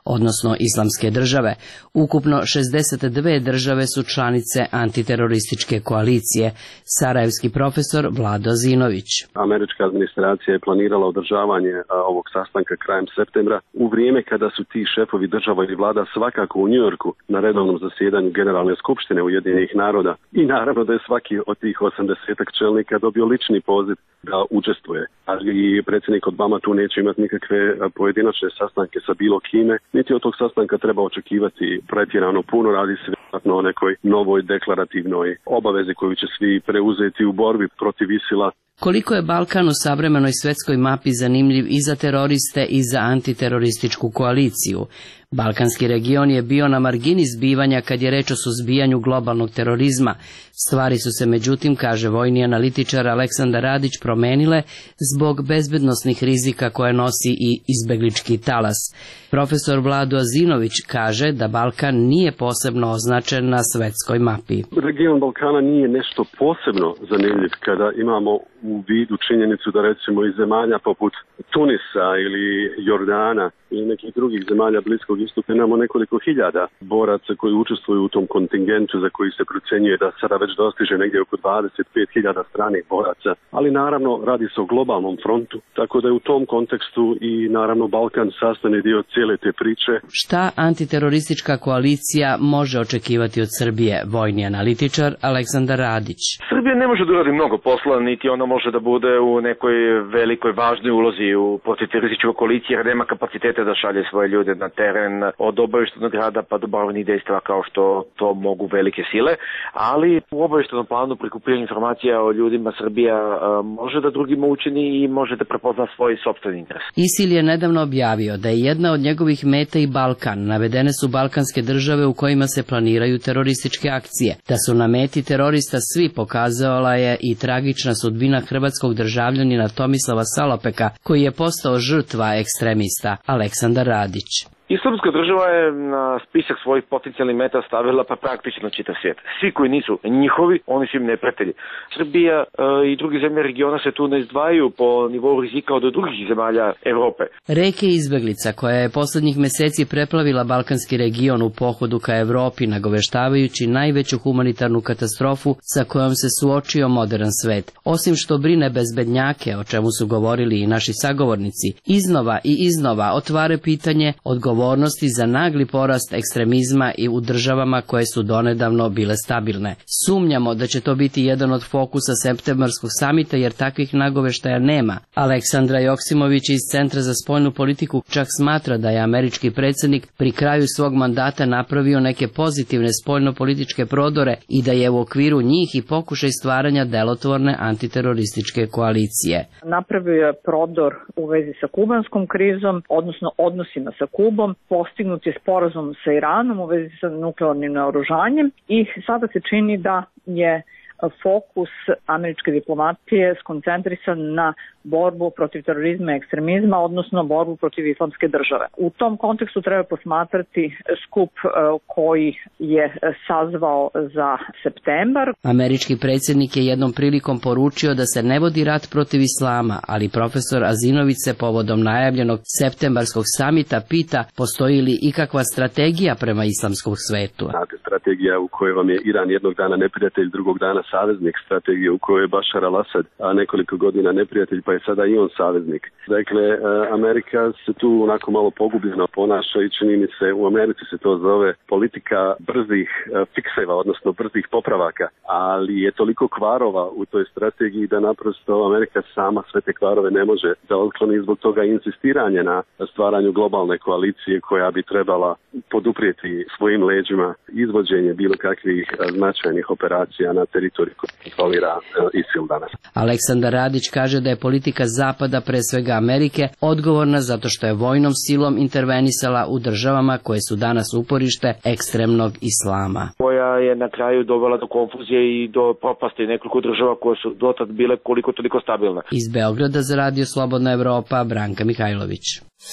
odnosno Islamske države. Ukupno šezdeset dve države su članice antiterorističke koalicije. Sarajevski profesor Vlado Azinović. Američka administracija je planirala održavanje ovog sastanka krajem septembra u vrijeme kada su ti šefovi država i vlada svakako u Njujorku na redovnom zasjedanju Generalne skupštine Ujedinjenih naroda. I naravno da je svaki od tih osamdesetak čelnika dobio lični poziv da učestvuje. Ali i predsjednik Obama tu neće imati nikakve pojedinačne sastanke sa bilo kime, niti od tog sastanka treba očekivati pretjerano puno, radi se vjerojatno o nekoj novoj deklarativnoj obavezi koju će svi preuzeti u borbi protiv ISIL-a. Koliko je Balkan u savremenoj svjetskoj mapi zanimljiv i za teroriste i za antiterorističku koaliciju. Balkanski region je bio na margini zbivanja kad je reč o suzbijanju globalnog terorizma. Stvari su se međutim, kaže vojni analitičar Aleksandar Radić, promenile zbog bezbednosnih rizika koje nosi i izbeglički talas. Profesor Vlado Azinović kaže da Balkan nije posebno označen na svetskoj mapi. Region Balkana nije nešto posebno zanimljiv kada imamo u vidu činjenicu da recimo iz zemalja poput Tunisa ili Jordana i nekih drugih zemalja Bliskog istoka imamo nekoliko hiljada boraca koji učestvuju u tom kontingentu za koji se procjenjuje da sada već dostiže negdje oko dvadeset pet hiljada stranih boraca, ali naravno radi se o globalnom frontu, tako da je u tom kontekstu i naravno Balkan sastavni dio cijele te priče. Šta antiteroristička koalicija može očekivati od Srbije? Vojni analitičar Aleksandar Radić. Srbija ne može da uradi mnogo posla, niti ona može da bude u nekoj velikoj važnoj ulozi u protiterorističkoj koaliciji, jer nema kapaciteta da šalje svoje ljude na teren od obavještajnog rada pa do borbenih dejstva kao što to mogu velike sile, ali u obavještajnom planu prikupljanja informacija o ljudima Srbija može da drugima učini i može da prepozna svoj sopstveni interes. ISIL je nedavno objavio da je jedna od njegovih meta i Balkan. Navedene su balkanske države u kojima se planiraju terorističke akcije. Da su na meti terorista svi pokazala je i tragična sudbina hrvatskog državljanina Tomislava Salopeka, koji je postao žrtva ekstremista. Aleksandar Radić. Islamska država je na spisak svojih potencijalnih meta stavila pa praktično čitav svijet. Svi koji nisu njihovi, oni su im neprijatelji. Srbija e, i druge zemlje regiona se tu ne izdvajaju po nivou rizika od drugih zemalja Evrope. Reke izbeglica koja je posljednjih meseci preplavila balkanski region u pohodu ka Evropi, nagoveštavajući najveću humanitarnu katastrofu sa kojom se suočio modern svet. Osim što brine bezbednjake, o čemu su govorili i naši sagovornici, iznova i iznova otvara pitanje odgovornosti odgovornosti za nagli porast ekstremizma i u državama koje su donedavno bile stabilne. Sumnjamo da će to biti jedan od fokusa septembarskog samita jer takvih nagoveštaja nema. Aleksandra Joksimović iz Centra za spoljnu politiku čak smatra da je američki predsjednik pri kraju svog mandata napravio neke pozitivne spoljno-političke prodore i da je u okviru njih i pokušaj stvaranja delotvorne antiterorističke koalicije. Napravio je prodor u vezi sa kubanskom krizom, odnosno odnosima sa Kubom, postignut je sporazum sa Iranom u vezi sa nuklearnim naoružanjem i sada se čini da je fokus američke diplomatije skoncentrisan na borbu protiv terorizma i ekstremizma, odnosno borbu protiv islamske države. U tom kontekstu treba posmatrati skup koji je sazvao za septembar. Američki predsjednik je jednom prilikom poručio da se ne vodi rat protiv islama, ali profesor Azinović se povodom najavljenog septembarskog samita pita postoji li ikakva strategija prema islamskom svetu. Znate, strategija u kojoj vam je Iran jednog dana neprijatelj, drugog dana saveznik, strategija u kojoj je Bašar al-Asad a nekoliko godina neprijatelj, pa je sada i on saveznik. Dakle, Amerika se tu onako malo pogubljeno ponaša i čini mi se, u Americi se to zove politika brzih fikseva, odnosno brzih popravaka, ali je toliko kvarova u toj strategiji da naprosto Amerika sama sve te kvarove ne može da otkloni, zbog toga insistiranje na stvaranju globalne koalicije koja bi trebala poduprijeti svojim leđima izvođenje bilo kakvih značajnih operacija na teritoriju koji kontrolira ISIL danas. Aleksandar Radić kaže da je politika Zapada, pre svega Amerike, odgovorna zato što je vojnom silom intervenisala u državama koje su danas uporište ekstremnog islama. Koja je na kraju dovela do konfuzije i do propasti nekoliko država koje su dotad bile koliko toliko stabilne. Iz Beograda za Radio Slobodna Evropa, Branka Mihajlović.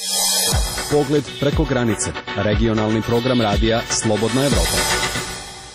Pogled preko granice. Regionalni program radija Slobodna Evropa.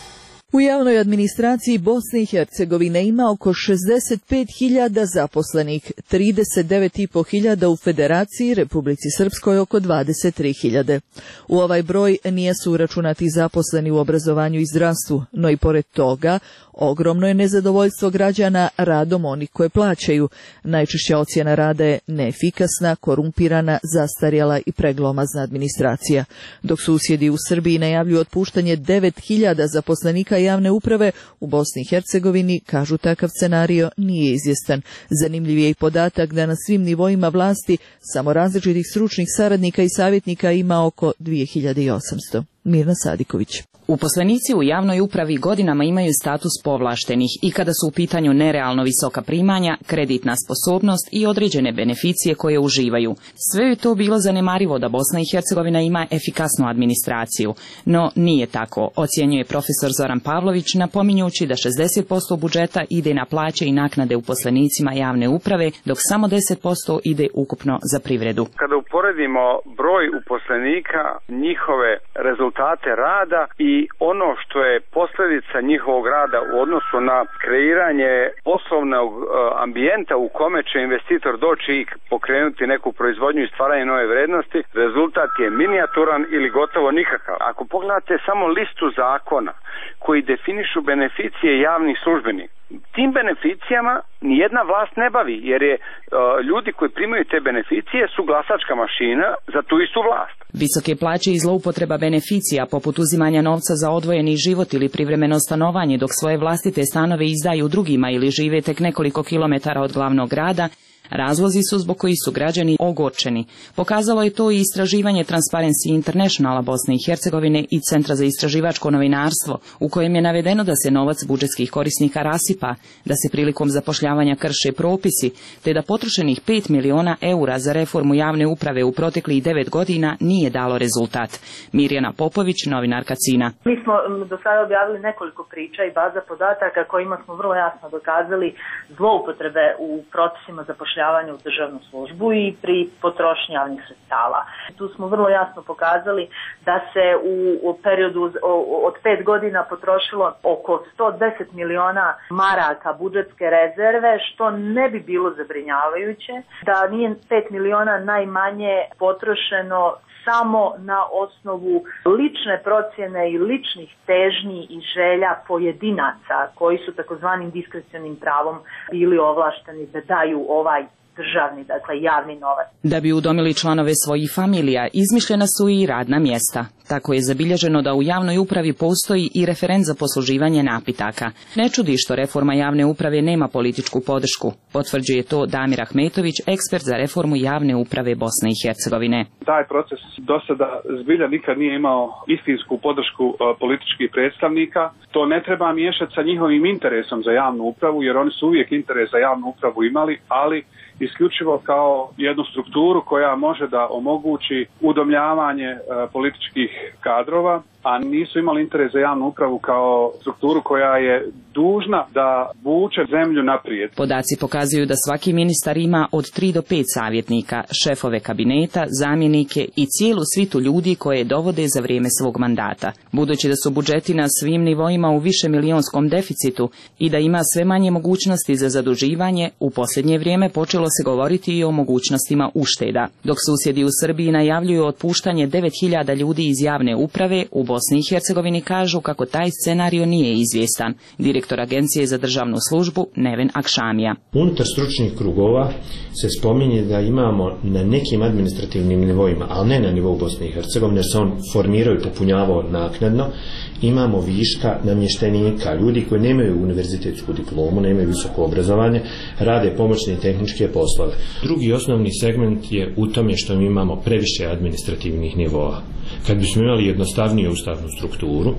U javnoj administraciji Bosne i Hercegovine ima oko šezdeset pet hiljada zaposlenih, trideset devet i po hiljada u Federaciji, Republici Srpskoj oko dvadeset tri hiljade. U ovaj broj nisu uračunati zaposleni u obrazovanju i zdravstvu, no i pored toga ogromno je nezadovoljstvo građana radom onih koje plaćaju. Najčešća ocjena rada je neefikasna, korumpirana, zastarjela i preglomazna administracija. Dok susjedi u Srbiji najavljuju otpuštanje devet hiljada zaposlenika javne uprave, u Bosni i Hercegovini kažu takav scenario nije izvjestan. Zanimljiv je i podatak da na svim nivoima vlasti samo različitih stručnih saradnika i savjetnika ima oko dvije hiljade osamsto. Mirna Sadiković. Uposlenici u javnoj upravi godinama imaju status povlaštenih i kada su u pitanju nerealno visoka primanja, kreditna sposobnost i određene beneficije koje uživaju. Sve je to bilo zanemarivo da Bosna i Hercegovina ima efikasnu administraciju, no nije tako, ocjenjuje profesor Zoran Pavlović, napominjući da šezdeset posto budžeta ide na plaće i naknade uposlenicima javne uprave, dok samo deset posto ide ukupno za privredu. Kada uporedimo broj uposlenika, njihove rezultate rada i ono što je posljedica njihovog rada u odnosu na kreiranje poslovnog ambijenta u kome će investitor doći i pokrenuti neku proizvodnju i stvaranje nove vrednosti, rezultat je minijaturan ili gotovo nikakav. Ako pogledate samo listu zakona koji definišu beneficije javnih službenika, tim beneficijama nijedna vlast ne bavi, jer je uh, ljudi koji primaju te beneficije su glasačka mašina za tu istu vlast. Visoke plaće i zloupotreba beneficija, poput uzimanja novca za odvojeni život ili privremeno stanovanje dok svoje vlastite stanove izdaju drugima ili žive tek nekoliko kilometara od glavnog grada, razlozi su zbog kojih su građani ogorčeni. Pokazalo je to i istraživanje Transparency Internationala Bosne i Hercegovine i Centra za istraživačko novinarstvo, u kojem je navedeno da se novac budžetskih korisnika rasipa, da se prilikom zapošljavanja krše propisi, te da potrošenih pet miliona eura za reformu javne uprave u proteklih devet godina nije dalo rezultat. Mirjana Popović, novinarka C I N A. Mi smo do sada objavili nekoliko priča i baza podataka kojima smo vrlo jasno dokazali zloupotrebe u procesima zapošljavanja u državnu službu i pri potrošnji javnih sredstava. Tu smo vrlo jasno pokazali da se u periodu od pet godina potrošilo oko sto deset miliona maraka budžetske rezerve, što ne bi bilo zabrinjavajuće, da nije pet miliona najmanje potrošeno samo na osnovu lične procjene i ličnih težnji i želja pojedinaca koji su takozvanim diskrecionim pravom bili ovlašteni da daju ovaj državni, dakle javni novac. Da bi udomili članove svojih familija, izmišljena su i radna mjesta. Tako je zabilježeno da u javnoj upravi postoji i referent za posluživanje napitaka. Ne čudi što reforma javne uprave nema političku podršku. Potvrđuje to Damir Ahmetović, ekspert za reformu javne uprave Bosne i Hercegovine. Taj proces do sada zbilja nikad nije imao istinsku podršku političkih predstavnika. To ne treba miješati sa njihovim interesom za javnu upravu, jer oni su uvijek interes za javnu upravu imali, ali isključivo kao jednu strukturu koja može da omogući udomljavanje e, političkih kadrova, a nisu imali interes za javnu upravu kao strukturu koja je dužna da vuče zemlju naprijed. Podaci pokazuju da svaki ministar ima od tri do pet savjetnika, šefove kabineta, zamjenike i cijelu svitu ljudi koje dovode za vrijeme svog mandata. Budući da su budžeti na svim nivoima u višemilijonskom deficitu i da ima sve manje mogućnosti za zaduživanje, u posljednje vrijeme počelo se govoriti i o mogućnostima ušteda. Dok susjedi u Srbiji najavljuju otpuštanje devet hiljada ljudi iz javne uprave, u Bosni i Hercegovini kažu kako taj scenario nije izvjestan. Direktor Agencije za državnu službu Neven Akšamija. Unutar stručnih krugova se spominje da imamo na nekim administrativnim nivoima, ali ne na nivou Bosne i Hercegovine, jer se on formirao i popunjavao naknadno, imamo viška namještenika, ljudi koji nemaju univerzitetsku diplomu, nemaju visoko obrazovanje, rade pomoćne i tehničke poslove. Drugi osnovni segment je u tome što mi imamo previše administrativnih nivoa. Kad bismo imali jednostavniju ustavnu strukturu,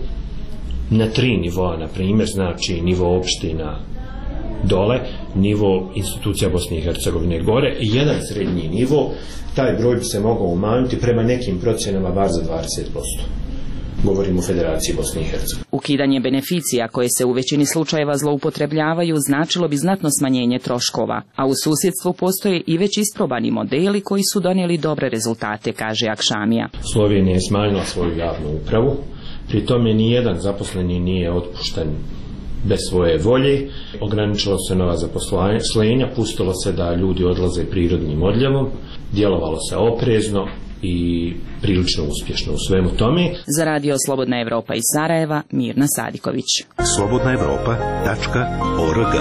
na tri nivoa, na primjer, znači nivo opština dole, nivo institucija Bosne i Hercegovine gore i jedan srednji nivo, taj broj bi se mogao umanjiti prema nekim procjenama bar za dvadeset posto. Govorimo o Federaciji Bosne i Hercegovine. Ukidanje beneficija koje se u većini slučajeva zloupotrebljavaju značilo bi znatno smanjenje troškova, a u susjedstvu postoje i već isprobani modeli koji su donijeli dobre rezultate, kaže Akšamija. Slovenija je smanjila svoju javnu upravu, Pri tome nijedan zaposleni nije otpušten bez svoje volje, ograničilo se nova zaposlenja, pustilo se da ljudi odlaze prirodnim odljevom, djelovalo se oprezno i prilično uspješno u svemu tome. Za radio Slobodna Evropa iz Sarajeva, Mirna Sadiković. slobodna evropa tačka org.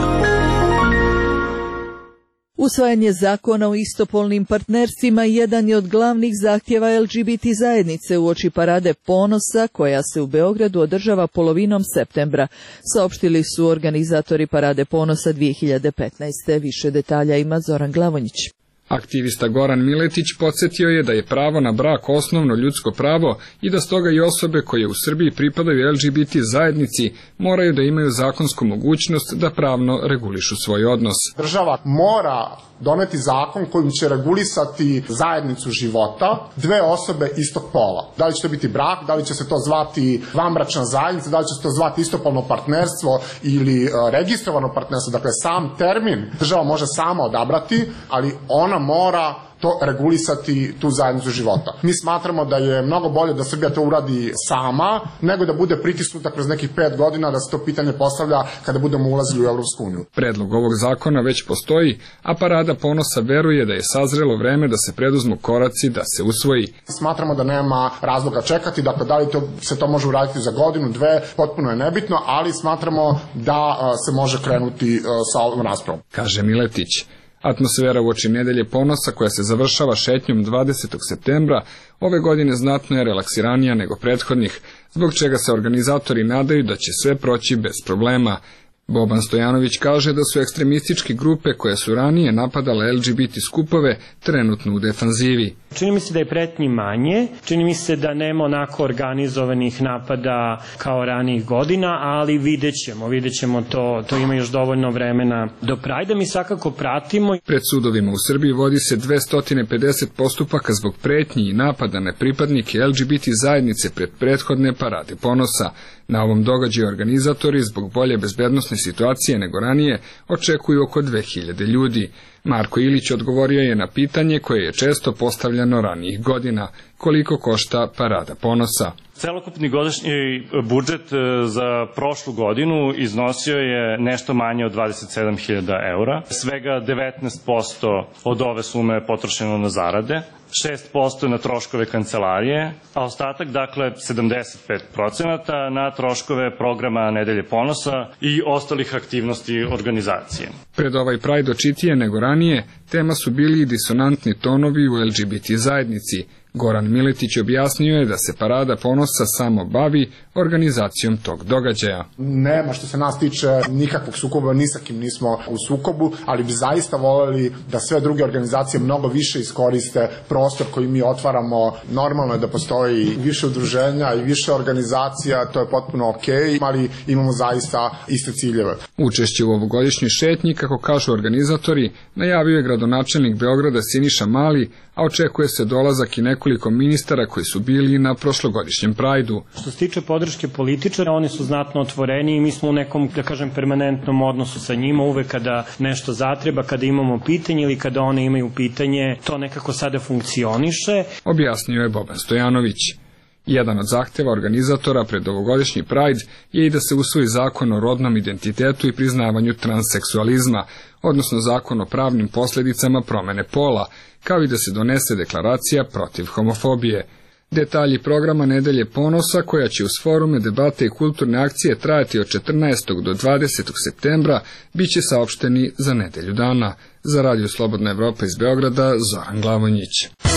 Usvajanje zakona o istopolnim partnerstvima jedan je od glavnih zahtjeva L G B T zajednice uoči Parade ponosa koja se u Beogradu održava polovinom septembra, saopštili su organizatori Parade ponosa dvije hiljade petnaeste. Više detalja ima Zoran Glavonjić. Aktivista Goran Miletić podsjetio je da je pravo na brak osnovno ljudsko pravo i da stoga i osobe koje u Srbiji pripadaju L G B T zajednici moraju da imaju zakonsku mogućnost da pravno regulišu svoj odnos. Država mora doneti zakon kojim će regulisati zajednicu života dve osobe istog pola. Da li će to biti brak, da li će se to zvati vanbračna zajednica, da li će se to zvati istopolno partnerstvo ili e, registrovano partnerstvo. Dakle, sam termin država može sama odabrati, ali ona mora to regulisati tu zajednicu života. Mi smatramo da je mnogo bolje da Srbija to uradi sama, nego da bude pritisnuta kroz nekih pet godina da se to pitanje postavlja kada budemo ulazili u Evropsku uniju. Predlog ovog zakona već postoji, a Parada ponosa veruje da je sazrelo vreme da se preduzmu koraci da se usvoji. Smatramo da nema razloga čekati, dakle da li to, se to može uraditi za godinu, dve, potpuno je nebitno, ali smatramo da a, se može krenuti a, sa ovom raspravom. Kaže Miletić. Atmosfera uoči nedelje ponosa koja se završava šetnjom dvadesetog septembra ove godine znatno je relaksiranija nego prethodnih, zbog čega se organizatori nadaju da će sve proći bez problema. Boban Stojanović kaže da su ekstremističke grupe koje su ranije napadale L G B T skupove trenutno u defanzivi. Čini mi se da je pretnji manje, čini mi se da nema onako organizovanih napada kao ranijih godina, ali vidjet ćemo, vidjet ćemo to, to ima još dovoljno vremena do Prajda, mi svakako pratimo. Pred sudovima u Srbiji vodi se dvesta pedeset postupaka zbog pretnji i napada na pripadnike L G B T zajednice pred prethodne Parade ponosa. Na ovom događaju organizatori zbog bolje bezbednosne situacije nego ranije očekuju oko dve hiljade ljudi. Marko Ilić odgovorio je na pitanje koje je često postavljano ranijih godina, koliko košta Parada ponosa. Celokupni godišnji budžet za prošlu godinu iznosio je nešto manje od dvadeset sedam hiljada eura. Svega devetnaest posto od ove sume je potrošeno na zarade, šest posto na troškove kancelarije, a ostatak, dakle sedamdeset pet procenata na troškove programa Nedelje ponosa i ostalih aktivnosti organizacije. Pred ovaj Pride očitije nego ranije, tema su bili i disonantni tonovi u L G B T zajednici. Goran Miletić objasnio je da se Parada ponosa samo bavi organizacijom tog događaja. Nema što se nas tiče nikakvog sukoba, ni sa kim nismo u sukobu, ali bi zaista voljeli da sve druge organizacije mnogo više iskoriste prostor koji mi otvaramo. Normalno je da postoji više udruženja i više organizacija, to je potpuno ok, ali imamo zaista iste ciljeve. Učešće u ovogodišnjoj šetnji, kako kažu organizatori, najavio je gradonačelnik Beograda Siniša Mali, a očekuje se dolazak i nekoliko ministara koji su bili na prošlogodišnjem Prajdu. Što se tiče podrške političara, oni su znatno otvoreni i mi smo u nekom, da kažem, permanentnom odnosu sa njima, uvek kada nešto zatreba, kada imamo pitanje ili kada one imaju pitanje, to nekako sada funkcioniše. Objasnio je Boban Stojanović. Jedan od zahteva organizatora pred ovogodišnji Pride je i da se usvoji zakon o rodnom identitetu i priznavanju transseksualizma, odnosno zakon o pravnim posljedicama promene pola, kao i da se donese deklaracija protiv homofobije. Detalji programa Nedelje ponosa, koja će uz forume, debate i kulturne akcije trajati od četrnaestog do dvadesetog septembra, bit će saopšteni za nedelju dana. Za Radio Slobodna Evropa iz Beograda, Zoran Glavonjić.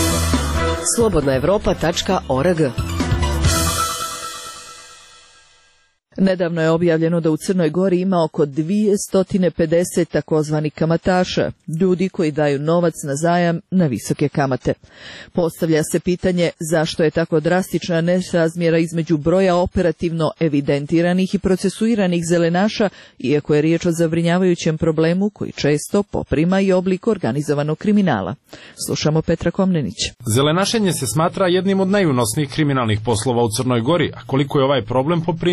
slobodna evropa tačka org. Nedavno je objavljeno da u Crnoj Gori ima oko dvjesto pedeset takozvanih kamataša, ljudi koji daju novac na zajam na visoke kamate. Postavlja se pitanje zašto je tako drastična nesrazmjera između broja operativno evidentiranih i procesuiranih zelenaša, iako je riječ o zabrinjavajućem problemu koji često poprima i oblik organizovanog kriminala. Slušamo Petra Komnenić. Zelenašenje se smatra jednim od najunosnijih kriminalnih poslova u Crnoj Gori, a koliko je ovaj problem poprimio zabrinjavajućem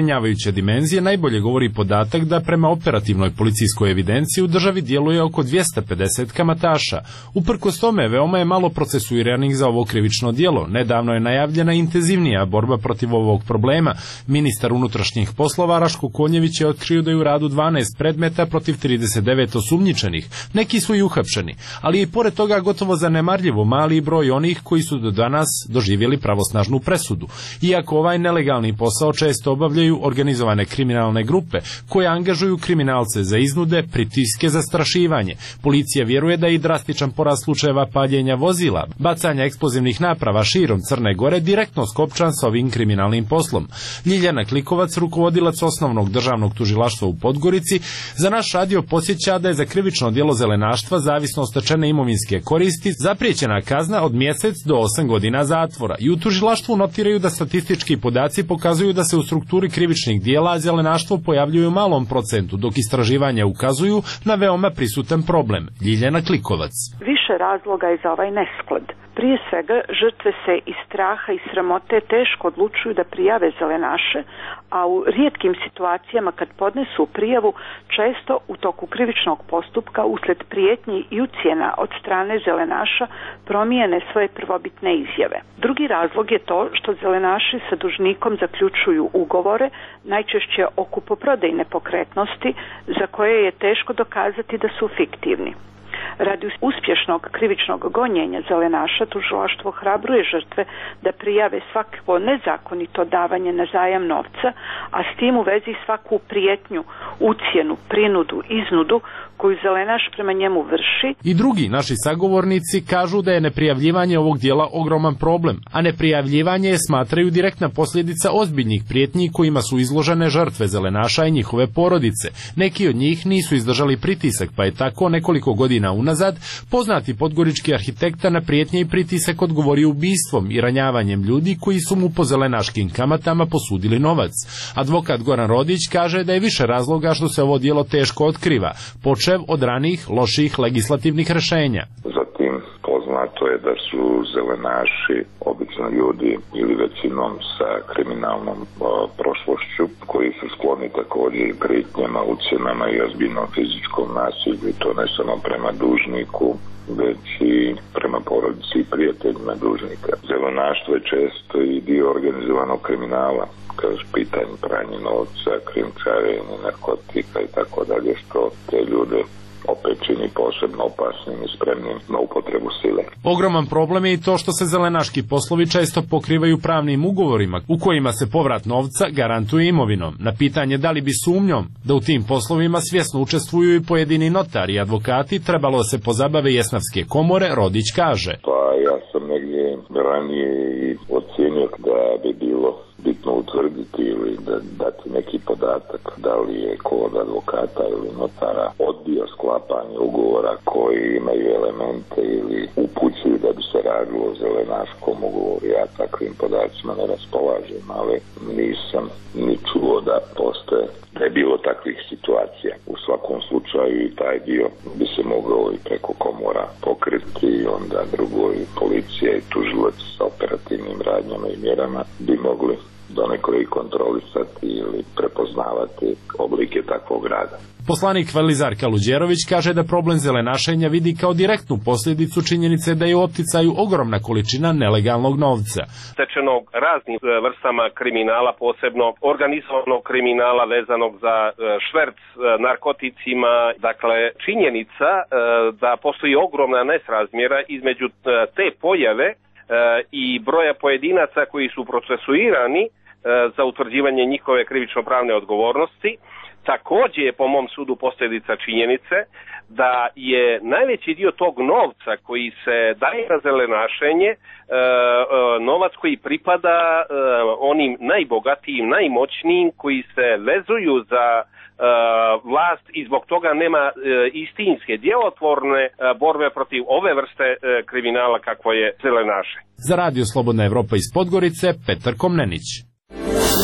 zabrinjavajuće dimenzije najbolje govori podatak da prema operativnoj policijskoj evidenciji u državi djeluje oko dvjesto pedeset kamataša. Uprkos tome, veoma je malo procesuiranih za ovo krivično djelo. Nedavno je najavljena intenzivnija borba protiv ovog problema. Ministar unutrašnjih poslova Raško Konjević je otkrio da je u radu dvanaest predmeta protiv trideset devet osumnjičenih. Neki su i uhapšeni, ali je i pored toga gotovo zanemarljivo mali broj onih koji su do danas doživjeli pravosnažnu presudu. Iako ovaj nelegalni posao često obavljaju organizovane kriminalne grupe koje angažuju kriminalce za iznude, pritiske, zastrašivanje. Policija vjeruje da je i drastičan porast slučajeva paljenja vozila, bacanja eksplozivnih naprava širom Crne Gore direktno skopčan s ovim kriminalnim poslom. Ljiljana Klikovac, rukovodilac osnovnog državnog tužilaštva u Podgorici, za naš radio podsjeća da je za krivično djelo zelenaštva zavisno od stečene imovinske koristi zapriječena kazna od mjesec do osam godina zatvora. I u tužilaštvu notiraju da statistički podaci pokazuju da se u strukturi krivičnih djela zelenaštvo pojavljuje u malom procentu, dok istraživanja ukazuju na veoma prisutan problem. Ljiljana Klikovac. Više razloga je za ovaj nesklad. Prije svega, žrtve se iz straha i sramote teško odlučuju da prijave zelenaše, a u rijetkim situacijama kad podnesu prijavu, često u toku krivičnog postupka usled prijetnji i ucjena od strane zelenaša promijene svoje prvobitne izjave. Drugi razlog je to što zelenaši sa dužnikom zaključuju ugovore, najčešće o kupoprodajne pokretnosti, za koje je teško dokazati da su fiktivni. Radi uspješnog krivičnog gonjenja zelenaša, tužilaštvo hrabruje žrtve da prijave svako nezakonito davanje na zajam novca, a s tim u vezi svaku prijetnju, ucjenu, prinudu, iznudu koju zelenaš prema njemu vrši. I drugi naši sagovornici kažu da je neprijavljivanje ovog dijela ogroman problem, a neprijavljivanje je smatraju direktna posljedica ozbiljnih prijetnji kojima su izložene žrtve zelenaša i njihove porodice. Neki od njih nisu izdržali pritisak, pa je tako nekoliko godina unazad poznati podgorički arhitekta na prijetnje i pritisak odgovorio ubistvom i ranjavanjem ljudi koji su mu po zelenaškim kamatama posudili novac. Advokat Goran Rodić kaže da je više razloga što se ovo djelo teško otkriva, počev od ranih loših legislativnih rješenja. Zatim poznato je da su zelenaši obično ljudi ili većinom sa kriminalnom o, prošlošću koji su skloni također i prijetnjama, ucjenama i ozbiljnom fizičkom nasilju, i to ne samo prema dužniku, već i prema porodici i prijateljima dužnika. Zelenaštvo je često i dio organizovanog kriminala, kao pitanje pranje novca, krijumčarenje narkotika i tako dalje, što te ljude opet čini posebno opasnim i spremnim na upotrebu sile. Ogroman problem je i to što se zelenaški poslovi često pokrivaju pravnim ugovorima u kojima se povrat novca garantuje imovinom. Na pitanje da li bi sumnjom da u tim poslovima svjesno učestvuju i pojedini notari i advokati trebalo se pozabave jesnavske komore, Rodić kaže. Pa ja sam negdje ranije i ocijenio da bi bilo bitno utvrditi ili da dati neki podatak da li je ko od advokata ili notara odbio sklapanje ugovora koji imaju elemente ili upućuju da bi se radilo o zelenaškom ugovoru. Ja takvim podacima ne raspolažem, ali nisam ni čuo da postoje, da je bilo takvih situacija. U svakom slučaju i taj dio bi se mogao i preko komora pokriti i onda drugoj policija i tužilac sa operativnim radnjama i mjerama bi mogli donekle i kontrolisati ili prepoznavati oblike takvog rada. Poslanik Velizar Kaluđerović kaže da problem zelenašenja vidi kao direktnu posljedicu činjenice da je u opticaju ogromna količina nelegalnog novca. Stečenog raznim vrstama kriminala, posebno organizovanog kriminala vezanog za šverc narkoticima. Dakle, činjenica da postoji ogromna nesrazmjera između te pojave i broja pojedinaca koji su procesuirani za utvrđivanje njihove krivično-pravne odgovornosti. Također je po mom sudu posljedica činjenice da je najveći dio tog novca koji se daje na zelenašenje novac koji pripada onim najbogatijim, najmoćnijim koji se vezuju za vlast i zbog toga nema istinske, djelotvorne borbe protiv ove vrste kriminala kakvo je zelenaše. Za radio Slobodna Evropa iz Podgorice, Petar Komnenić.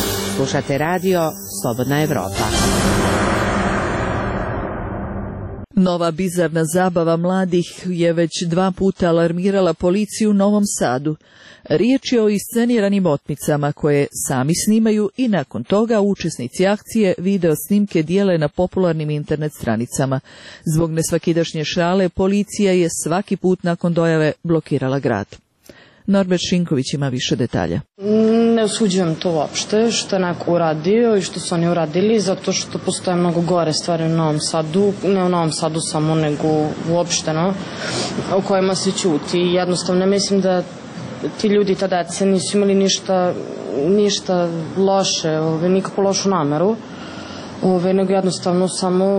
Slušate radio Slobodna Evropa. Nova bizarna zabava mladih je već dva puta alarmirala policiju u Novom Sadu. Riječ je o isceniranim otmicama koje sami snimaju i nakon toga učesnici akcije video snimke dijele na popularnim internet stranicama. Zbog nesvakidašnje šale policija je svaki put nakon dojave blokirala grad. Norbert Šinković ima više detalja. Ne osuđujem to uopšte što je neko uradio i što su oni uradili, zato što postoje mnogo gore stvari u Novom Sadu, ne u Novom Sadu samo, nego uopšteno, o kojima se ćuti. Jednostavno mislim da ti ljudi, ta deca, nisu imali ništa, ništa loše, ove, nikakvu lošu nameru, ove, nego jednostavno samo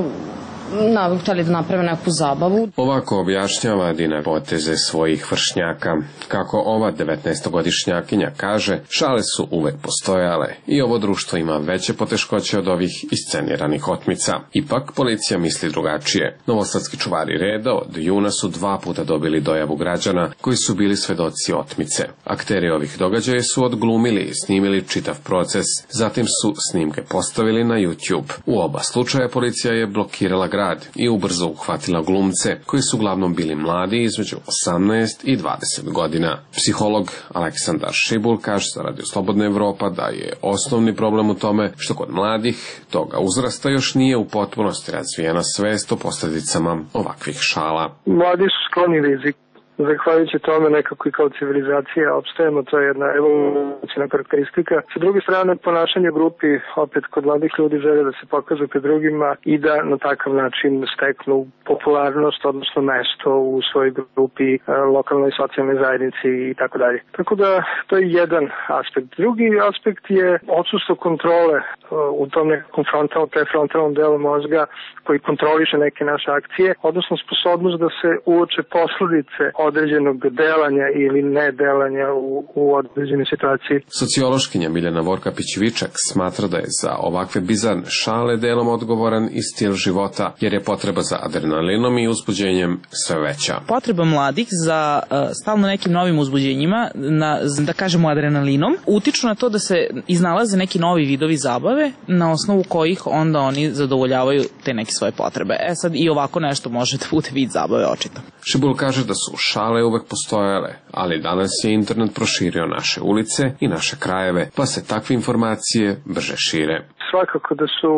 na, htjeli da naprave neku zabavu. Ovako objašnjava Dina poteze svojih vršnjaka. Kako ova devetnaestogodišnjakinja kaže, šale su uvek postojale i ovo društvo ima veće poteškoće od ovih isceniranih otmica. Ipak policija misli drugačije. Novosadski čuvari reda od juna su dva puta dobili dojavu građana koji su bili svedoci otmice. Akteri ovih događaja su odglumili i snimili čitav proces, zatim su snimke postavili na YouTube. U oba slučaja policija je blokirala grad i ubrzo uhvatila glumce, koji su uglavnom bili mladi između osamnaest i dvadeset godina. Psiholog Aleksandar Šibul kaže za Radio Slobodna Evropa da je osnovni problem u tome što kod mladih toga uzrasta još nije u potpunosti razvijena svest o posljedicama ovakvih šala. Mladi su skloni riziku. Zahvaljujući tome nekako i kao civilizacija opstajemo, to je jedna evolucijna karakteristika. Sa druge strane, ponašanje grupi, opet kod mladih ljudi žele da se pokažu pred drugima i da na takav način steknu popularnost, odnosno mesto u svojoj grupi, lokalnoj socijalnoj zajednici i tako dalje. Tako da to je jedan aspekt. Drugi aspekt je odsustvo kontrole u tom nekom frontalnom, prefrontalnom delu mozga koji kontroliše neke naše akcije, odnosno sposobnost da se uoče posledice određenog delanja ili nedelanja u, u određenoj situaciji. Sociološkinja Miljana Vorkapić-Vičak smatra da je za ovakve bizarne šale delom odgovoran i stil života, jer je potreba za adrenalinom i uzbuđenjem sve veća. Potreba mladih za uh, stalno nekim novim uzbuđenjima, na, da kažemo adrenalinom, utiču na to da se iznalaze neki novi vidovi zabave na osnovu kojih onda oni zadovoljavaju te neke svoje potrebe. E sad i ovako nešto može da bude vid zabave očito. Šibul kaže da su šale uvek postojale, ali danas je internet proširio naše ulice i naše krajeve, pa se takve informacije brže šire. Svakako da su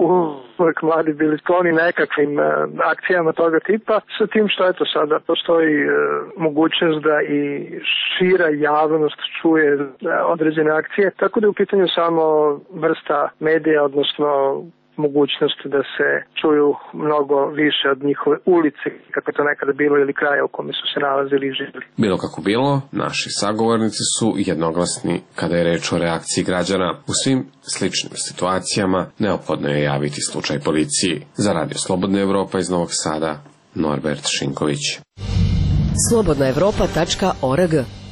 uvek mladi bili skloni nekakvim uh, akcijama toga tipa, sa tim što eto sada postoji uh, mogućnost da i šira javnost čuje uh, određene akcije, tako da je u pitanju samo vrsta medija, odnosno mogućnost da se čuju mnogo više od njihove ulice, kako to nekada bilo, ili kraja u kome su se nalazili i živjeli. Bilo kako bilo, naši sagovornici su jednoglasni kada je reč o reakciji građana. U svim sličnim situacijama neophodno je javiti slučaj policiji. Za Radio Slobodna Evropa iz Novog Sada, Norbert Šinković. slobodna evropa tačka org.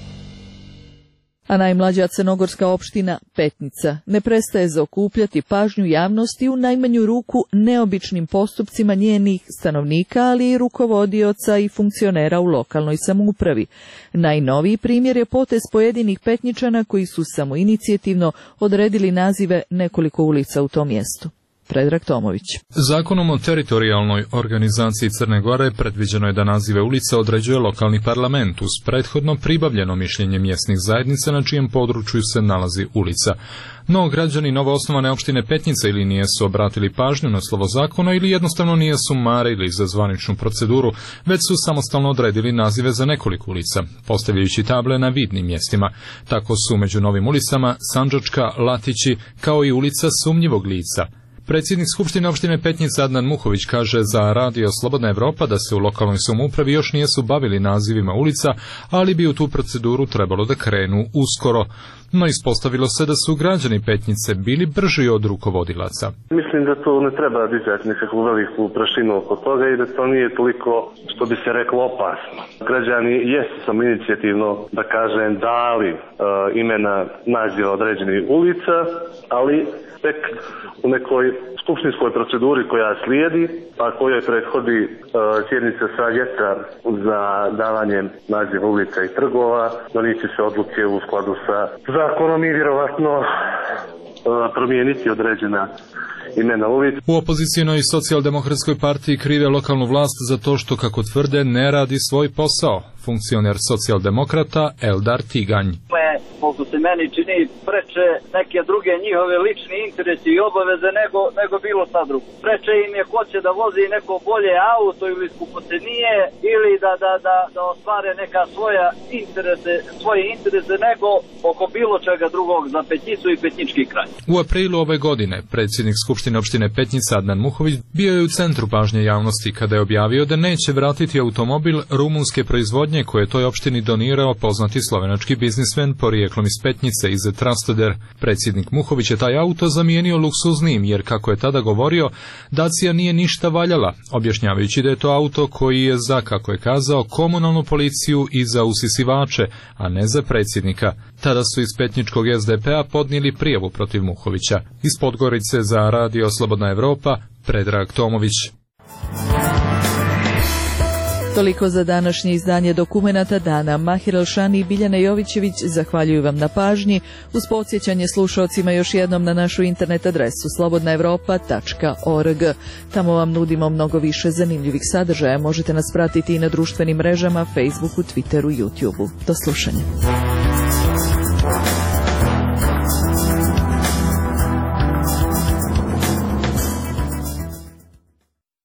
A najmlađa crnogorska opština Petnica ne prestaje zaokupljati pažnju javnosti u najmanju ruku neobičnim postupcima njenih stanovnika, ali i rukovodioca i funkcionera u lokalnoj samoupravi. Najnoviji primjer je potez pojedinih Petničana koji su samoinicijativno odredili nazive nekoliko ulica u tom mjestu. Predrag Tomović. Zakonom o teritorijalnoj organizaciji Crne Gore predviđeno je da nazive ulica određuje lokalni parlament uz prethodno pribavljeno mišljenje mjesnih zajednica na čijem području se nalazi ulica. No, građani novoosnovane opštine Petnica ili nijesu obratili pažnju na slovo zakona ili jednostavno nijesu marili za zvaničnu proceduru, već su samostalno odredili nazive za nekoliko ulica, postavljajući table na vidnim mjestima. Tako su među novim ulicama Sandžačka, Latići, kao i ulica Sumnjivog lica. Predsjednik Skupštine opštine Petnica Adnan Muhović kaže za Radio Slobodna Evropa da se u lokalnoj samoupravi još nijesu bavili nazivima ulica, ali bi u tu proceduru trebalo da krenu uskoro. No ispostavilo se da su građani Petnice bili brži od rukovodilaca. Mislim da tu ne treba dizati nekakvu veliku prašinu oko toga i da to nije toliko, što bi se reklo, opasno. Građani jesu samoinicijativno, da kažem, dali uh, imena naziva određenih ulica, ali tek u nekoj skupštinskoj proceduri koja slijedi, a kojoj prethodi uh, sjednica savjeta za davanje naziva ulica i trgova, donići se odluke u skladu sa zakonom i vjerovatno promijeniti određena imena ulica. U opozicionoj socijaldemokratskoj partiji krive lokalnu vlast za to što, kako tvrde, ne radi svoj posao. Funkcioner socijaldemokrata Eldar Tiganj. Koliko se meni čini, preče neke druge njihove lični interesi i obaveze nego, nego bilo šta drugo. Preče im je ko će da vozi neko bolje auto ili skupocenije ili da, da, da, da ostvare neka svoja interese, svoje interese nego oko bilo čega drugog za Petnicu i Petnički kraj. U aprilu ove godine predsjednik Skupštine opštine Petnica Adnan Muhović bio je u centru pažnje javnosti kada je objavio da neće vratiti automobil rumunske proizvodnje koje je toj opštini donirao poznati slovenački biznismen porijeklom iz Petnice iz Trasteder. Predsjednik Muhović je taj auto zamijenio luksuznim jer, kako je tada govorio, Dacia nije ništa valjala, objašnjavajući da je to auto koji je za, kako je kazao, komunalnu policiju i za usisivače, a ne za predsjednika. Tada su iz petničkog S D P-a podnijeli prijavu protiv Muhovića. Iz Podgorice za Radio Slobodna Evropa, Predrag Tomović. Toliko za današnje izdanje Dokumenata dana. Mahir Elšani i Biljana Jovićević zahvaljuju vam na pažnji. Uz podsjećanje slušalcima još jednom na našu internet adresu slobodna evropa tačka org. Tamo vam nudimo mnogo više zanimljivih sadržaja. Možete nas pratiti i na društvenim mrežama, Facebooku, Twitteru, YouTubeu. Do slušanja.